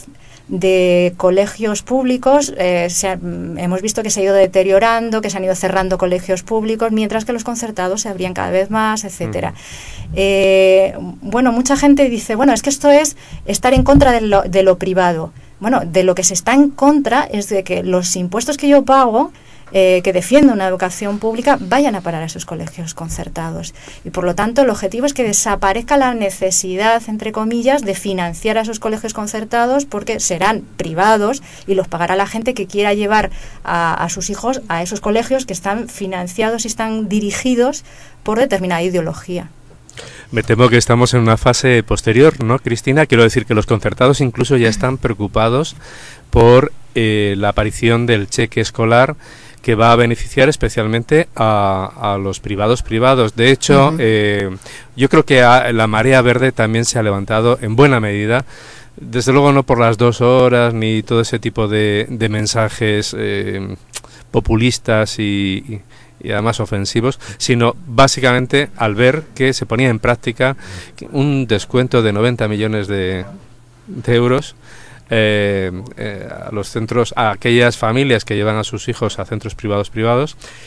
de colegios públicos, eh, se ha, hemos visto que se ha ido deteriorando, que se han ido cerrando colegios públicos, mientras que los concertados se abrían cada vez más, etcétera. Uh-huh. Eh, bueno, mucha gente dice, bueno, es que esto es estar en contra de lo, de lo privado. Bueno, de lo que se está en contra es de que los impuestos que yo pago, Eh, que defienda una educación pública, vayan a parar a esos colegios concertados. Y por lo tanto el objetivo es que desaparezca la necesidad, entre comillas, de financiar a esos colegios concertados porque serán privados y los pagará la gente que quiera llevar a, a sus hijos a esos colegios que están financiados y están dirigidos por determinada ideología. Me temo que estamos en una fase posterior, ¿no, Cristina? Quiero decir que los concertados incluso ya están preocupados por eh, la aparición del cheque escolar que va a beneficiar especialmente a, a los privados privados. De hecho, uh-huh. eh, yo creo que a, la marea verde también se ha levantado en buena medida, desde luego no por las dos horas ni todo ese tipo de, de mensajes eh, populistas y, y además ofensivos, sino básicamente al ver que se ponía en práctica un descuento de noventa millones de, de euros Eh, eh, a los centros, a aquellas familias que llevan a sus hijos a centros privados privados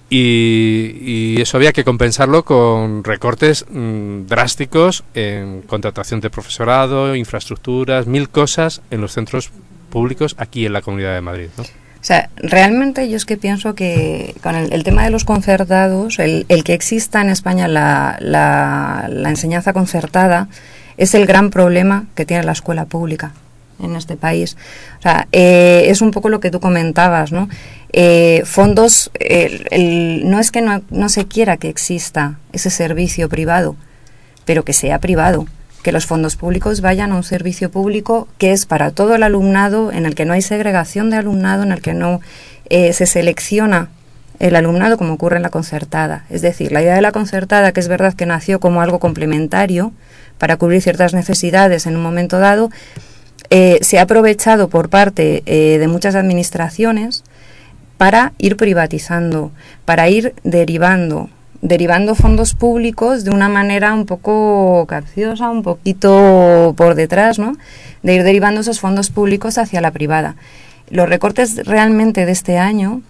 Y, y eso había que compensarlo con recortes mmm, drásticos en contratación de profesorado, infraestructuras, mil cosas en los centros públicos aquí en la Comunidad de Madrid, ¿no? O sea, realmente yo es que pienso que con el, el tema de los concertados, el, el que exista en España la, la, la enseñanza concertada es el gran problema que tiene la escuela pública en este país. O sea, eh, es un poco lo que tú comentabas, ¿no? Eh, fondos, el, el, no es que no, no se quiera que exista ese servicio privado, pero que sea privado. Que los fondos públicos vayan a un servicio público que es para todo el alumnado, en el que no hay segregación de alumnado, en el que no eh, se selecciona el alumnado como ocurre en la concertada. Es decir, la idea de la concertada, que es verdad que nació como algo complementario para cubrir ciertas necesidades en un momento dado, eh, se ha aprovechado por parte eh, de muchas administraciones para ir privatizando, para ir derivando derivando fondos públicos de una manera un poco capciosa, un poquito por detrás, ¿no? De ir derivando esos fondos públicos hacia la privada. Los recortes realmente de este año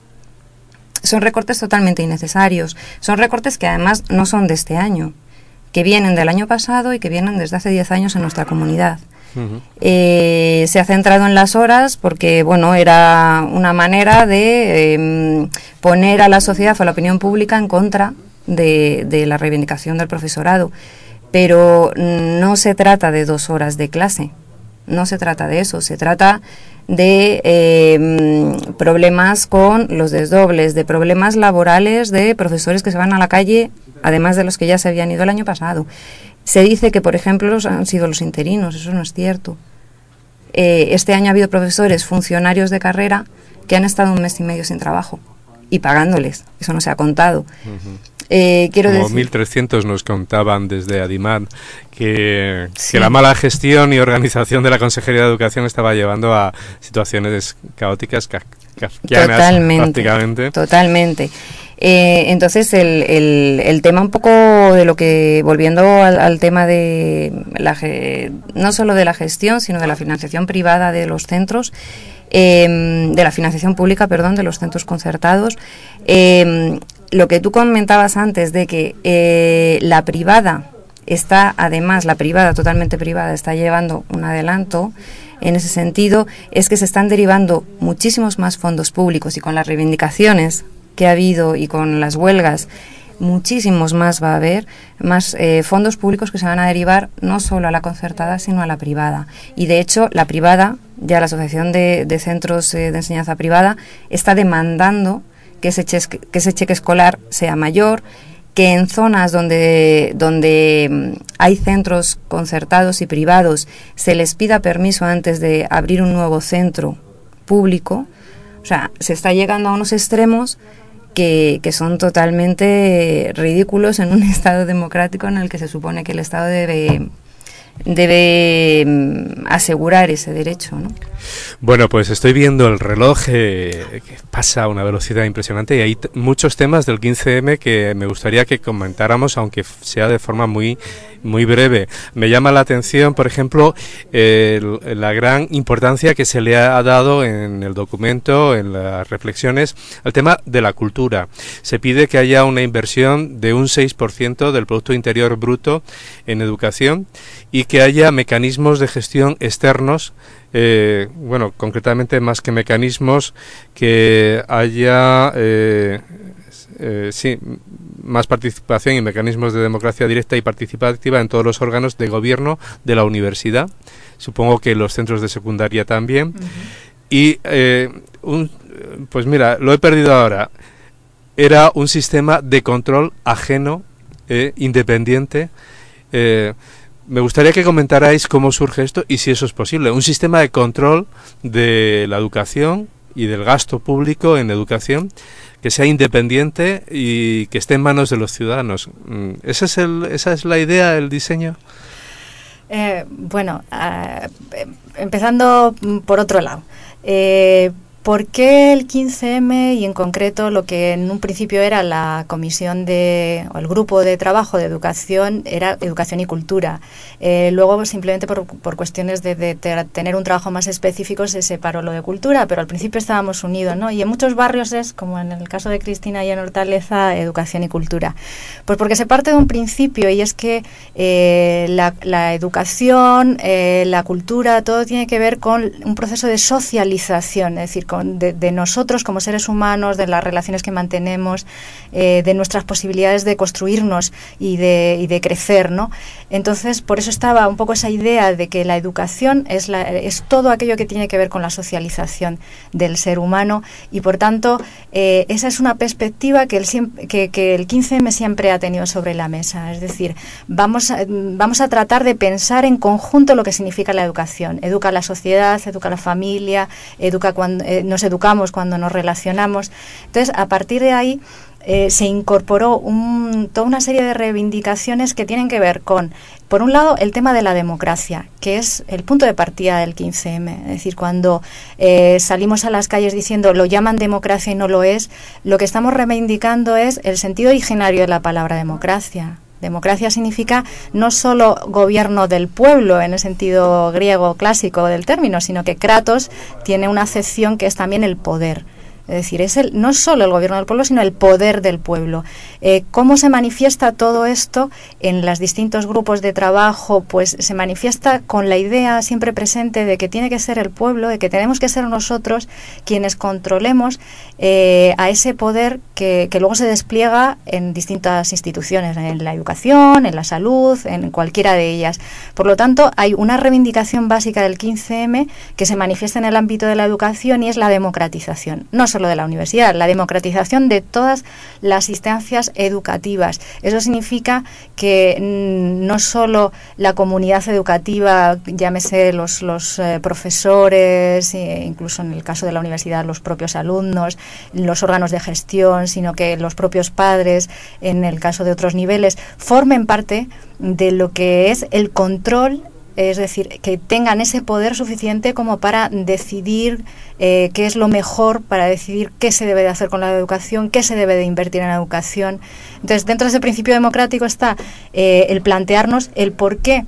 son recortes totalmente innecesarios. Son recortes que además no son de este año, que vienen del año pasado y que vienen desde hace diez años en nuestra comunidad. Uh-huh. Eh, se ha centrado en las horas porque, bueno, era una manera de eh, poner a la sociedad o a la opinión pública en contra De, de la reivindicación del profesorado, pero no se trata de dos horas de clase, no se trata de eso, se trata de eh, problemas con los desdobles, de problemas laborales de profesores que se van a la calle, además de los que ya se habían ido el año pasado. Se dice que, por ejemplo, han sido los interinos, eso no es cierto. Eh, este año ha habido profesores, funcionarios de carrera, que han estado un mes y medio sin trabajo y pagándoles, eso no se ha contado. Uh-huh. Eh, quiero Como decir, mil trescientos nos contaban desde Adimar que, sí. que la mala gestión y organización de la Consejería de Educación estaba llevando a situaciones caóticas, kafkianas totalmente, prácticamente. Totalmente. Eh, entonces, el, el, el tema un poco de lo que, volviendo al, al tema de la no solo de la gestión, sino de la financiación privada de los centros, eh, de la financiación pública, perdón, de los centros concertados, eh, lo que tú comentabas antes de que eh, la privada está, además, la privada, totalmente privada, está llevando un adelanto en ese sentido, es que se están derivando muchísimos más fondos públicos y con las reivindicaciones que ha habido y con las huelgas, muchísimos más va a haber, más eh, fondos públicos que se van a derivar no solo a la concertada, sino a la privada. Y de hecho, la privada, ya la Asociación de, de Centros eh, de Enseñanza Privada, está demandando que ese, cheque, que ese cheque escolar sea mayor, que en zonas donde, donde hay centros concertados y privados se les pida permiso antes de abrir un nuevo centro público. O sea, se está llegando a unos extremos que, que son totalmente ridículos en un Estado democrático en el que se supone que el Estado debe... debe asegurar ese derecho, ¿no? Bueno, pues estoy viendo el reloj eh, que pasa a una velocidad impresionante y hay t- muchos temas del quince eme que me gustaría que comentáramos, aunque f- sea de forma muy muy breve. Me llama la atención, por ejemplo, eh, el, la gran importancia que se le ha dado en el documento, en las reflexiones, al tema de la cultura. Se pide que haya una inversión de un seis por ciento del Producto Interior Bruto en educación y que haya mecanismos de gestión externos, eh, bueno, concretamente más que mecanismos, que haya eh, eh, sí, más participación y mecanismos de democracia directa y participativa en todos los órganos de gobierno de la universidad, supongo que los centros de secundaria también. Uh-huh. Y, eh, un, pues mira, lo he perdido ahora, era un sistema de control ajeno, eh, independiente. eh, Me gustaría que comentarais cómo surge esto y si eso es posible. Un sistema de control de la educación y del gasto público en educación que sea independiente y que esté en manos de los ciudadanos. ¿Esa es, el, esa es la idea, el diseño? Eh, bueno, eh, empezando por otro lado. Eh, ¿Por qué el quince eme y en concreto lo que en un principio era la comisión de, o el grupo de trabajo de educación era educación y cultura? Eh, luego simplemente por, por cuestiones de, de tener un trabajo más específico se separó lo de cultura, pero al principio estábamos unidos, ¿no? Y en muchos barrios es, como en el caso de Cristina y en Hortaleza, educación y cultura. Pues porque se parte de un principio y es que eh, la, la educación, eh, la cultura, todo tiene que ver con un proceso de socialización, es decir, con De, de nosotros como seres humanos, de las relaciones que mantenemos, eh, de nuestras posibilidades de construirnos y de, y de crecer, ¿no? Entonces, por eso estaba un poco esa idea de que la educación es, la, es todo aquello que tiene que ver con la socialización del ser humano y, por tanto, eh, esa es una perspectiva que el, que, que el quince eme siempre ha tenido sobre la mesa. Es decir, vamos a, vamos a tratar de pensar en conjunto lo que significa la educación. Educa a la sociedad, educa a la familia, educa cuando... Eh, nos educamos cuando nos relacionamos. Entonces, a partir de ahí eh, se incorporó un, toda una serie de reivindicaciones que tienen que ver con, por un lado, el tema de la democracia, que es el punto de partida del quince eme. Es decir, cuando eh, salimos a las calles diciendo lo llaman democracia y no lo es, lo que estamos reivindicando es el sentido originario de la palabra democracia. Democracia significa no solo gobierno del pueblo en el sentido griego clásico del término, sino que kratos tiene una acepción que es también el poder. Es decir, es el, no solo el gobierno del pueblo, sino el poder del pueblo. Eh, ¿Cómo se manifiesta todo esto en los distintos grupos de trabajo? Pues se manifiesta con la idea siempre presente de que tiene que ser el pueblo, de que tenemos que ser nosotros quienes controlemos eh, a ese poder que, que luego se despliega en distintas instituciones, en la educación, en la salud, en cualquiera de ellas. Por lo tanto, hay una reivindicación básica del quince eme que se manifiesta en el ámbito de la educación y es la democratización. No solo de la universidad, la democratización de todas las instancias educativas. Eso significa que mm, no solo la comunidad educativa, llámese los, los eh, profesores, eh, incluso en el caso de la universidad los propios alumnos, los órganos de gestión, sino que los propios padres, en el caso de otros niveles, formen parte de lo que es el control, es decir, que tengan ese poder suficiente como para decidir eh, qué es lo mejor, para decidir qué se debe de hacer con la educación, qué se debe de invertir en la educación. Entonces, dentro de ese principio democrático está eh, el plantearnos el por qué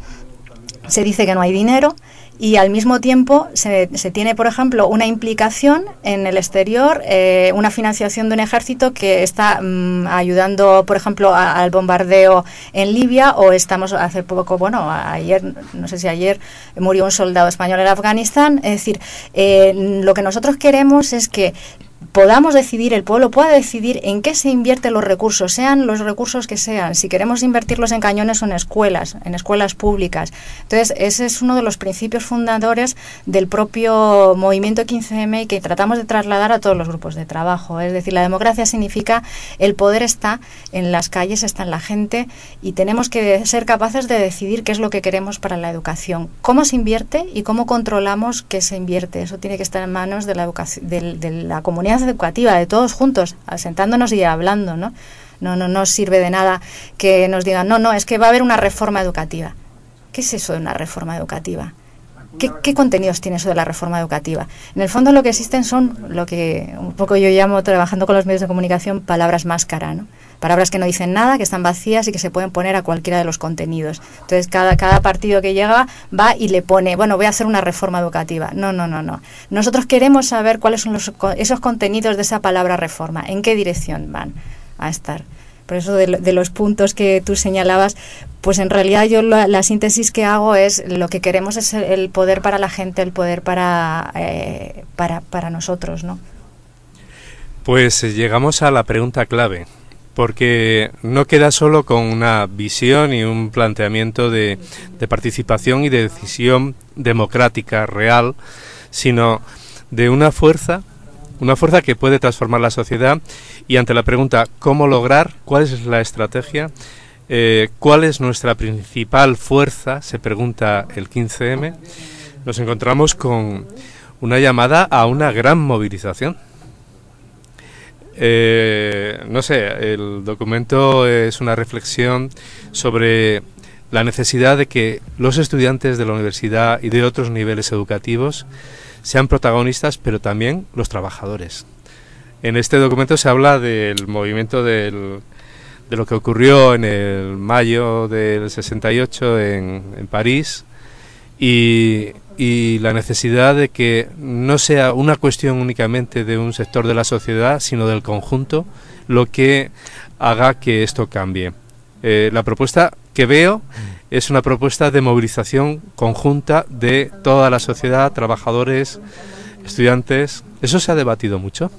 se dice que no hay dinero y al mismo tiempo se, se tiene, por ejemplo, una implicación en el exterior, eh, una financiación de un ejército que está mmm, ayudando, por ejemplo, a, al bombardeo en Libia, o estamos hace poco, bueno, ayer, no sé si ayer, murió un soldado español en Afganistán. Es decir, eh, lo que nosotros queremos es que podamos decidir, el pueblo pueda decidir en qué se invierten los recursos, sean los recursos que sean, si queremos invertirlos en cañones o en escuelas, en escuelas públicas. Entonces, ese es uno de los principios fundadores del propio movimiento quince eme y que tratamos de trasladar a todos los grupos de trabajo. Es decir, la democracia significa el poder está en las calles, está en la gente y tenemos que ser capaces de decidir qué es lo que queremos para la educación, cómo se invierte y cómo controlamos qué se invierte. Eso tiene que estar en manos de la educación, de, de la comunidad educativa, de todos juntos, sentándonos y hablando, ¿no? No, no nos sirve de nada que nos digan, no, no, es que va a haber una reforma educativa. ¿Qué es eso de una reforma educativa? ¿Qué, qué contenidos tiene eso de la reforma educativa? En el fondo lo que existen son lo que un poco yo llamo, trabajando con los medios de comunicación, palabras máscara, ¿no? Palabras que no dicen nada, que están vacías y que se pueden poner a cualquiera de los contenidos. Entonces, cada, cada partido que llega va y le pone, bueno, voy a hacer una reforma educativa. No, no, no, no. Nosotros queremos saber cuáles son los, esos contenidos de esa palabra reforma, en qué dirección van a estar. Por eso de, de los puntos que tú señalabas, pues en realidad yo la, la síntesis que hago es lo que queremos es el, el poder para la gente, el poder para, eh, para, para nosotros, ¿no? Pues eh, llegamos a la pregunta clave, porque no queda solo con una visión y un planteamiento de, de participación y de decisión democrática real, sino de una fuerza, una fuerza que puede transformar la sociedad. Y ante la pregunta ¿cómo lograr? ¿Cuál es la estrategia? Eh, ¿Cuál es nuestra principal fuerza? Se pregunta el quince eme. Nos encontramos con una llamada a una gran movilización. Eh, no sé, el documento es una reflexión sobre la necesidad de que los estudiantes de la universidad y de otros niveles educativos sean protagonistas, pero también los trabajadores. En este documento se habla del movimiento del, de lo que ocurrió en el mayo del sesenta y ocho en, en París y, y la necesidad de que no sea una cuestión únicamente de un sector de la sociedad, sino del conjunto, lo que haga que esto cambie. Eh, la propuesta que veo es una propuesta de movilización conjunta de toda la sociedad, trabajadores, estudiantes. ¿Eso se ha debatido mucho?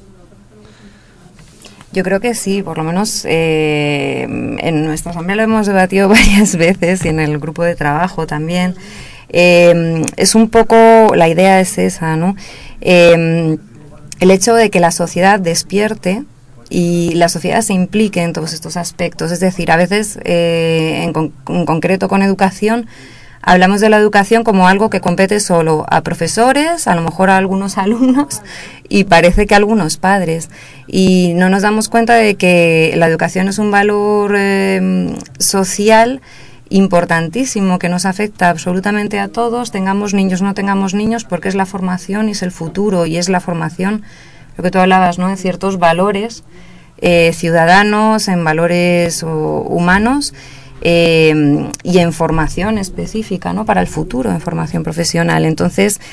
Yo creo que sí, por lo menos eh, en nuestra asamblea lo hemos debatido varias veces y en el grupo de trabajo también. Eh, es un poco, la idea es esa, ¿no? Eh, el hecho de que la sociedad despierte y la sociedad se implique en todos estos aspectos. Es decir, a veces, eh, en, con, en concreto con educación, hablamos de la educación como algo que compete solo a profesores, a lo mejor a algunos alumnos y parece que a algunos padres. Y no nos damos cuenta de que la educación es un valor eh, social importantísimo que nos afecta absolutamente a todos, tengamos niños, no tengamos niños, porque es la formación y es el futuro y es la formación, lo que tú hablabas, ¿no?, de ciertos valores eh, ciudadanos, en valores o, humanos. Eh, y en formación específica, ¿no?, para el futuro, en formación profesional. Entonces,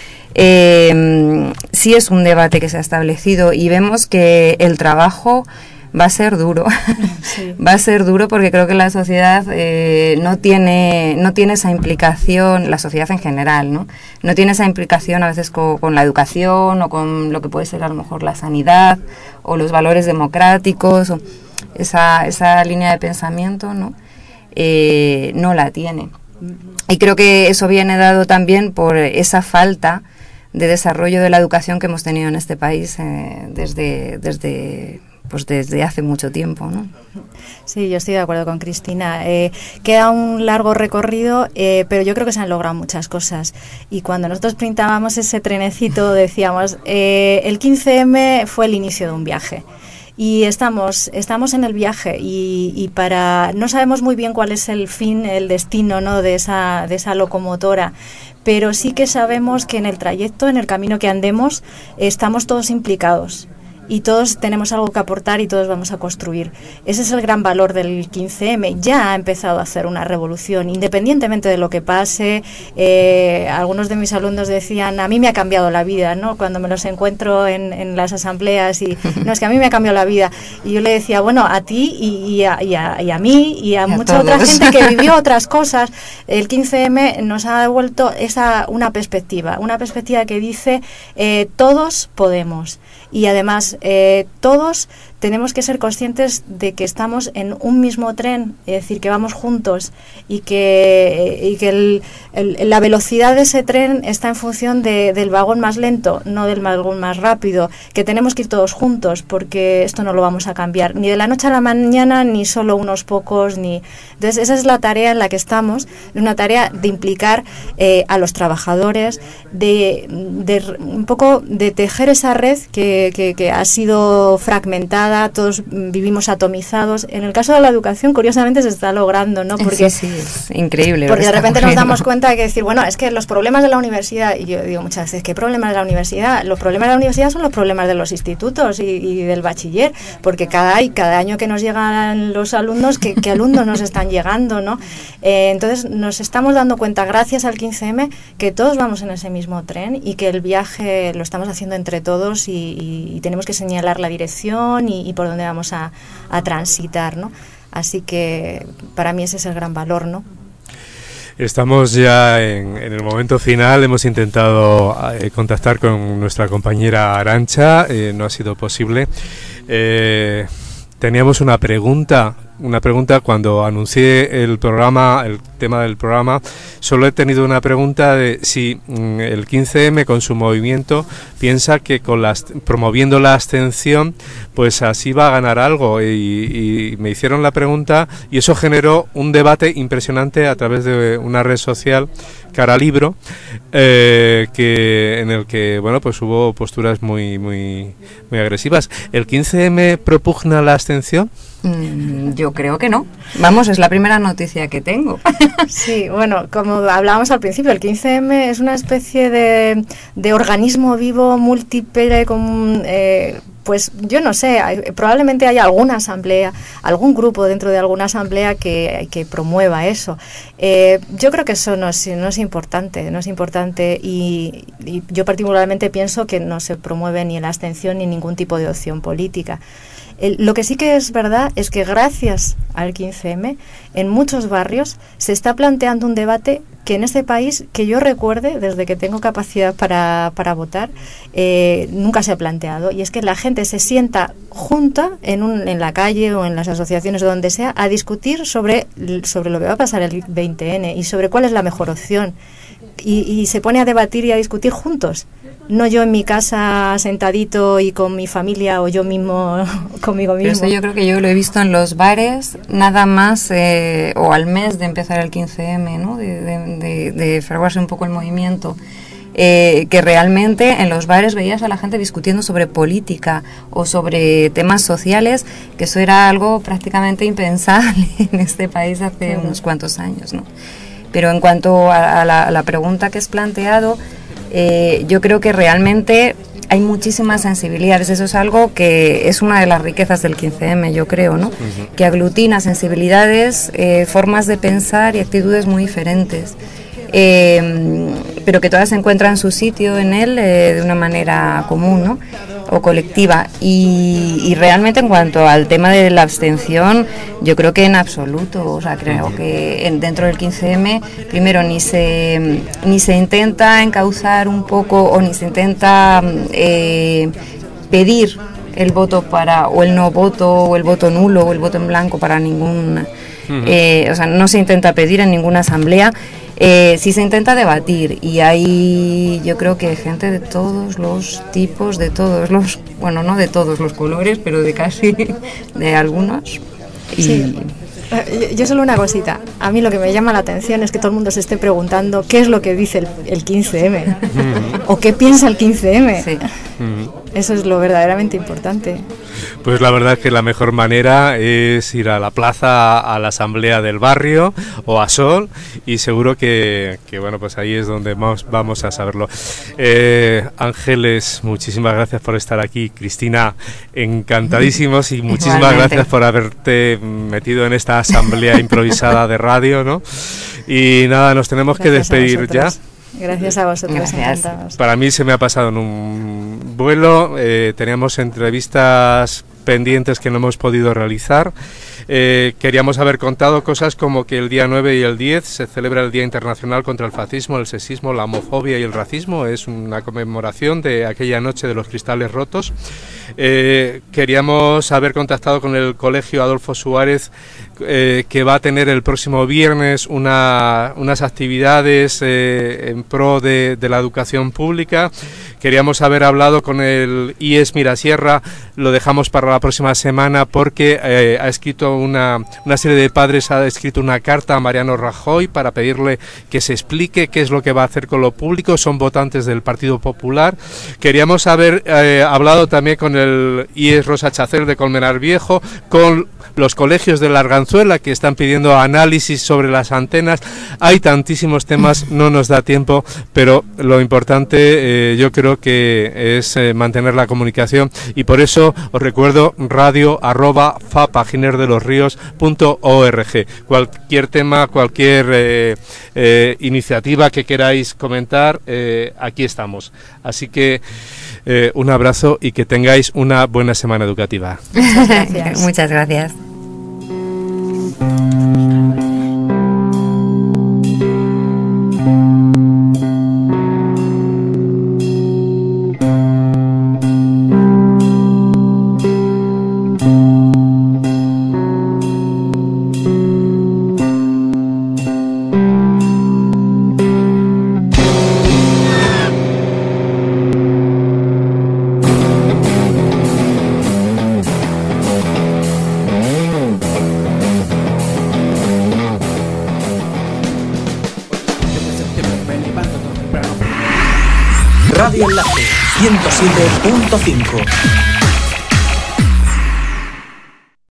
eh, sí es un debate que se ha establecido y vemos que el trabajo va a ser duro. Sí. Va a ser duro porque creo que la sociedad eh, no tiene no tiene esa implicación, la sociedad en general, ¿no? No tiene esa implicación a veces con, con la educación o con lo que puede ser a lo mejor la sanidad o los valores democráticos, o esa, esa línea de pensamiento, ¿no? Eh, no la tiene. Y creo que eso viene dado también por esa falta de desarrollo de la educación que hemos tenido en este país eh, desde, desde, pues desde hace mucho tiempo, ¿no? Sí, yo estoy de acuerdo con Cristina. Eh, queda un largo recorrido, eh, pero yo creo que se han logrado muchas cosas. Y cuando nosotros pintábamos ese trenecito decíamos, eh, el quince eme fue el inicio de un viaje. Y estamos estamos en el viaje y, y para no sabemos muy bien cuál es el fin, el destino, ¿no?, de esa de esa locomotora, pero sí que sabemos que en el trayecto, en el camino que andemos, estamos todos implicados. Y todos tenemos algo que aportar y todos vamos a construir. Ese es el gran valor del quince eme. Ya ha empezado a hacer una revolución, independientemente de lo que pase. Eh, algunos de mis alumnos decían, a mí me ha cambiado la vida, ¿no?, cuando me los encuentro en, en las asambleas, y no, es que a mí me ha cambiado la vida. Y yo le decía, bueno, a ti y, y, a, y, a, y a mí y a, y a mucha otra gente que vivió otras cosas. El quince eme nos ha devuelto esa una perspectiva, una perspectiva que dice, eh, todos podemos. Y además, eh, todos tenemos que ser conscientes de que estamos en un mismo tren, es decir, que vamos juntos y que, y que el, el, la velocidad de ese tren está en función de, del vagón más lento, no del vagón más rápido, que tenemos que ir todos juntos porque esto no lo vamos a cambiar, ni de la noche a la mañana, ni solo unos pocos, ni... Entonces, esa es la tarea en la que estamos, una tarea de implicar eh, a los trabajadores, de, de un poco de tejer esa red que, que, que ha sido fragmentada. Todos vivimos atomizados. En el caso de la educación, curiosamente, se está logrando, ¿no? Porque, sí, sí, es increíble. Porque de repente nos damos cuenta de que decir, bueno, es que los problemas de la universidad, y yo digo muchas veces, ¿qué problemas de la universidad? Los problemas de la universidad son los problemas de los institutos y, y del bachiller, porque cada, cada año que nos llegan los alumnos, ¿qué, qué alumnos nos están llegando, ¿no? Eh, entonces, nos estamos dando cuenta, gracias al quince eme, que todos vamos en ese mismo tren y que el viaje lo estamos haciendo entre todos y, y, y tenemos que señalar la dirección y y por dónde vamos a, a transitar, ¿no? Así que para mí ese es el gran valor, ¿no? Estamos ya en, en el momento final. Hemos intentado eh, contactar con nuestra compañera Arantxa, eh, no ha sido posible. Eh, teníamos una pregunta, una pregunta cuando anuncié el programa, el tema del programa. Solo he tenido una pregunta de si mm, el quince eme con su movimiento piensa que con las, promoviendo la abstención, pues así va a ganar algo, y, y me hicieron la pregunta y eso generó un debate impresionante a través de una red social, Cara Libro, eh, que en el que bueno pues hubo posturas muy muy muy agresivas. ¿El quince eme propugna la abstención? Mm, yo creo que no. Vamos, es la primera noticia que tengo. Sí, bueno, como hablábamos al principio, el quince eme es una especie de, de organismo vivo múltiple con... Eh, pues yo no sé, hay, probablemente haya alguna asamblea, algún grupo dentro de alguna asamblea que, que promueva eso. Eh, yo creo que eso no es, no es importante, no es importante y, y yo particularmente pienso que no se promueve ni la abstención ni ningún tipo de opción política. El, lo que sí que es verdad es que gracias al quince eme en muchos barrios se está planteando un debate que en este país, que yo recuerde, desde que tengo capacidad para, para votar, eh, nunca se ha planteado. Y es que la gente se sienta junta en, un, en la calle o en las asociaciones o donde sea a discutir sobre, sobre lo que va a pasar el veinte ene y sobre cuál es la mejor opción. Y, y se pone a debatir y a discutir juntos. No yo en mi casa sentadito y con mi familia o yo mismo conmigo mismo. Pero eso yo creo que yo lo he visto en los bares nada más eh, o al mes de empezar el quince eme, ¿no? De, de, de, de fraguarse un poco el movimiento. Eh, que realmente en los bares veías a la gente discutiendo sobre política o sobre temas sociales, que eso era algo prácticamente impensable en este país hace sí. unos cuantos años, ¿no? Pero en cuanto a, a, la, a la pregunta que has planteado, Eh, yo creo que realmente hay muchísimas sensibilidades. Eso es algo que es una de las riquezas del quince eme, yo creo, ¿no? Uh-huh. Que aglutina sensibilidades, eh, formas de pensar y actitudes muy diferentes, eh, pero que todas encuentran su sitio en él eh, de una manera común, ¿no? O colectiva. Y, y realmente en cuanto al tema de la abstención, yo creo que en absoluto, o sea, creo que en, dentro del quince eme, primero ni se ni se intenta encauzar un poco o ni se intenta eh, pedir el voto para, o el no voto, o el voto nulo, o el voto en blanco para ningún, uh-huh. eh, o sea, no se intenta pedir en ninguna asamblea. Eh, sí se intenta debatir y hay, yo creo que gente de todos los tipos, de todos los, bueno, no de todos los colores, pero de casi, de algunos. Y sí. Yo, yo solo una cosita, a mí lo que me llama la atención es que todo el mundo se esté preguntando qué es lo que dice el, el quince eme o qué piensa el quince eme. Sí. Eso es lo verdaderamente importante. Pues la verdad es que la mejor manera es ir a la plaza, a la asamblea del barrio o a Sol, y seguro que, que bueno, pues ahí es donde vamos, vamos a saberlo. Eh, Ángeles, muchísimas gracias por estar aquí. Cristina, encantadísimos y muchísimas Igualmente. Gracias por haberte metido en esta asamblea improvisada de radio, ¿no? Y nada, nos tenemos gracias que despedir ya. Gracias a vosotros, encantados. Para mí se me ha pasado en un vuelo, eh, teníamos entrevistas pendientes que no hemos podido realizar. Eh, queríamos haber contado cosas como que el día nueve y el diez se celebra el Día Internacional contra el Fascismo, el Sexismo, la Homofobia y el Racismo. Es una conmemoración de aquella noche de los cristales rotos. Eh, queríamos haber contactado con el Colegio Adolfo Suárez, eh, que va a tener el próximo viernes una, unas actividades eh, en pro de, de la educación pública. Queríamos haber hablado con el I E S Mirasierra, lo dejamos para la próxima semana porque eh, ha escrito una, una serie de padres, ha escrito una carta a Mariano Rajoy para pedirle que se explique qué es lo que va a hacer con lo público. Son votantes del Partido Popular. Queríamos haber eh, hablado también con el I E S Rosa Chacer de Colmenar Viejo, con los colegios de la Arganzuela que están pidiendo análisis sobre las antenas. Hay tantísimos temas, no nos da tiempo, pero lo importante eh, yo creo que es eh, mantener la comunicación, y por eso os recuerdo radio arroba fapaginerdelosríos.org. Cualquier tema, cualquier eh, eh, iniciativa que queráis comentar, eh, aquí estamos. Así que eh, un abrazo y que tengáis una buena semana educativa. Muchas gracias. Muchas gracias. Radio Enlace ciento siete punto cinco.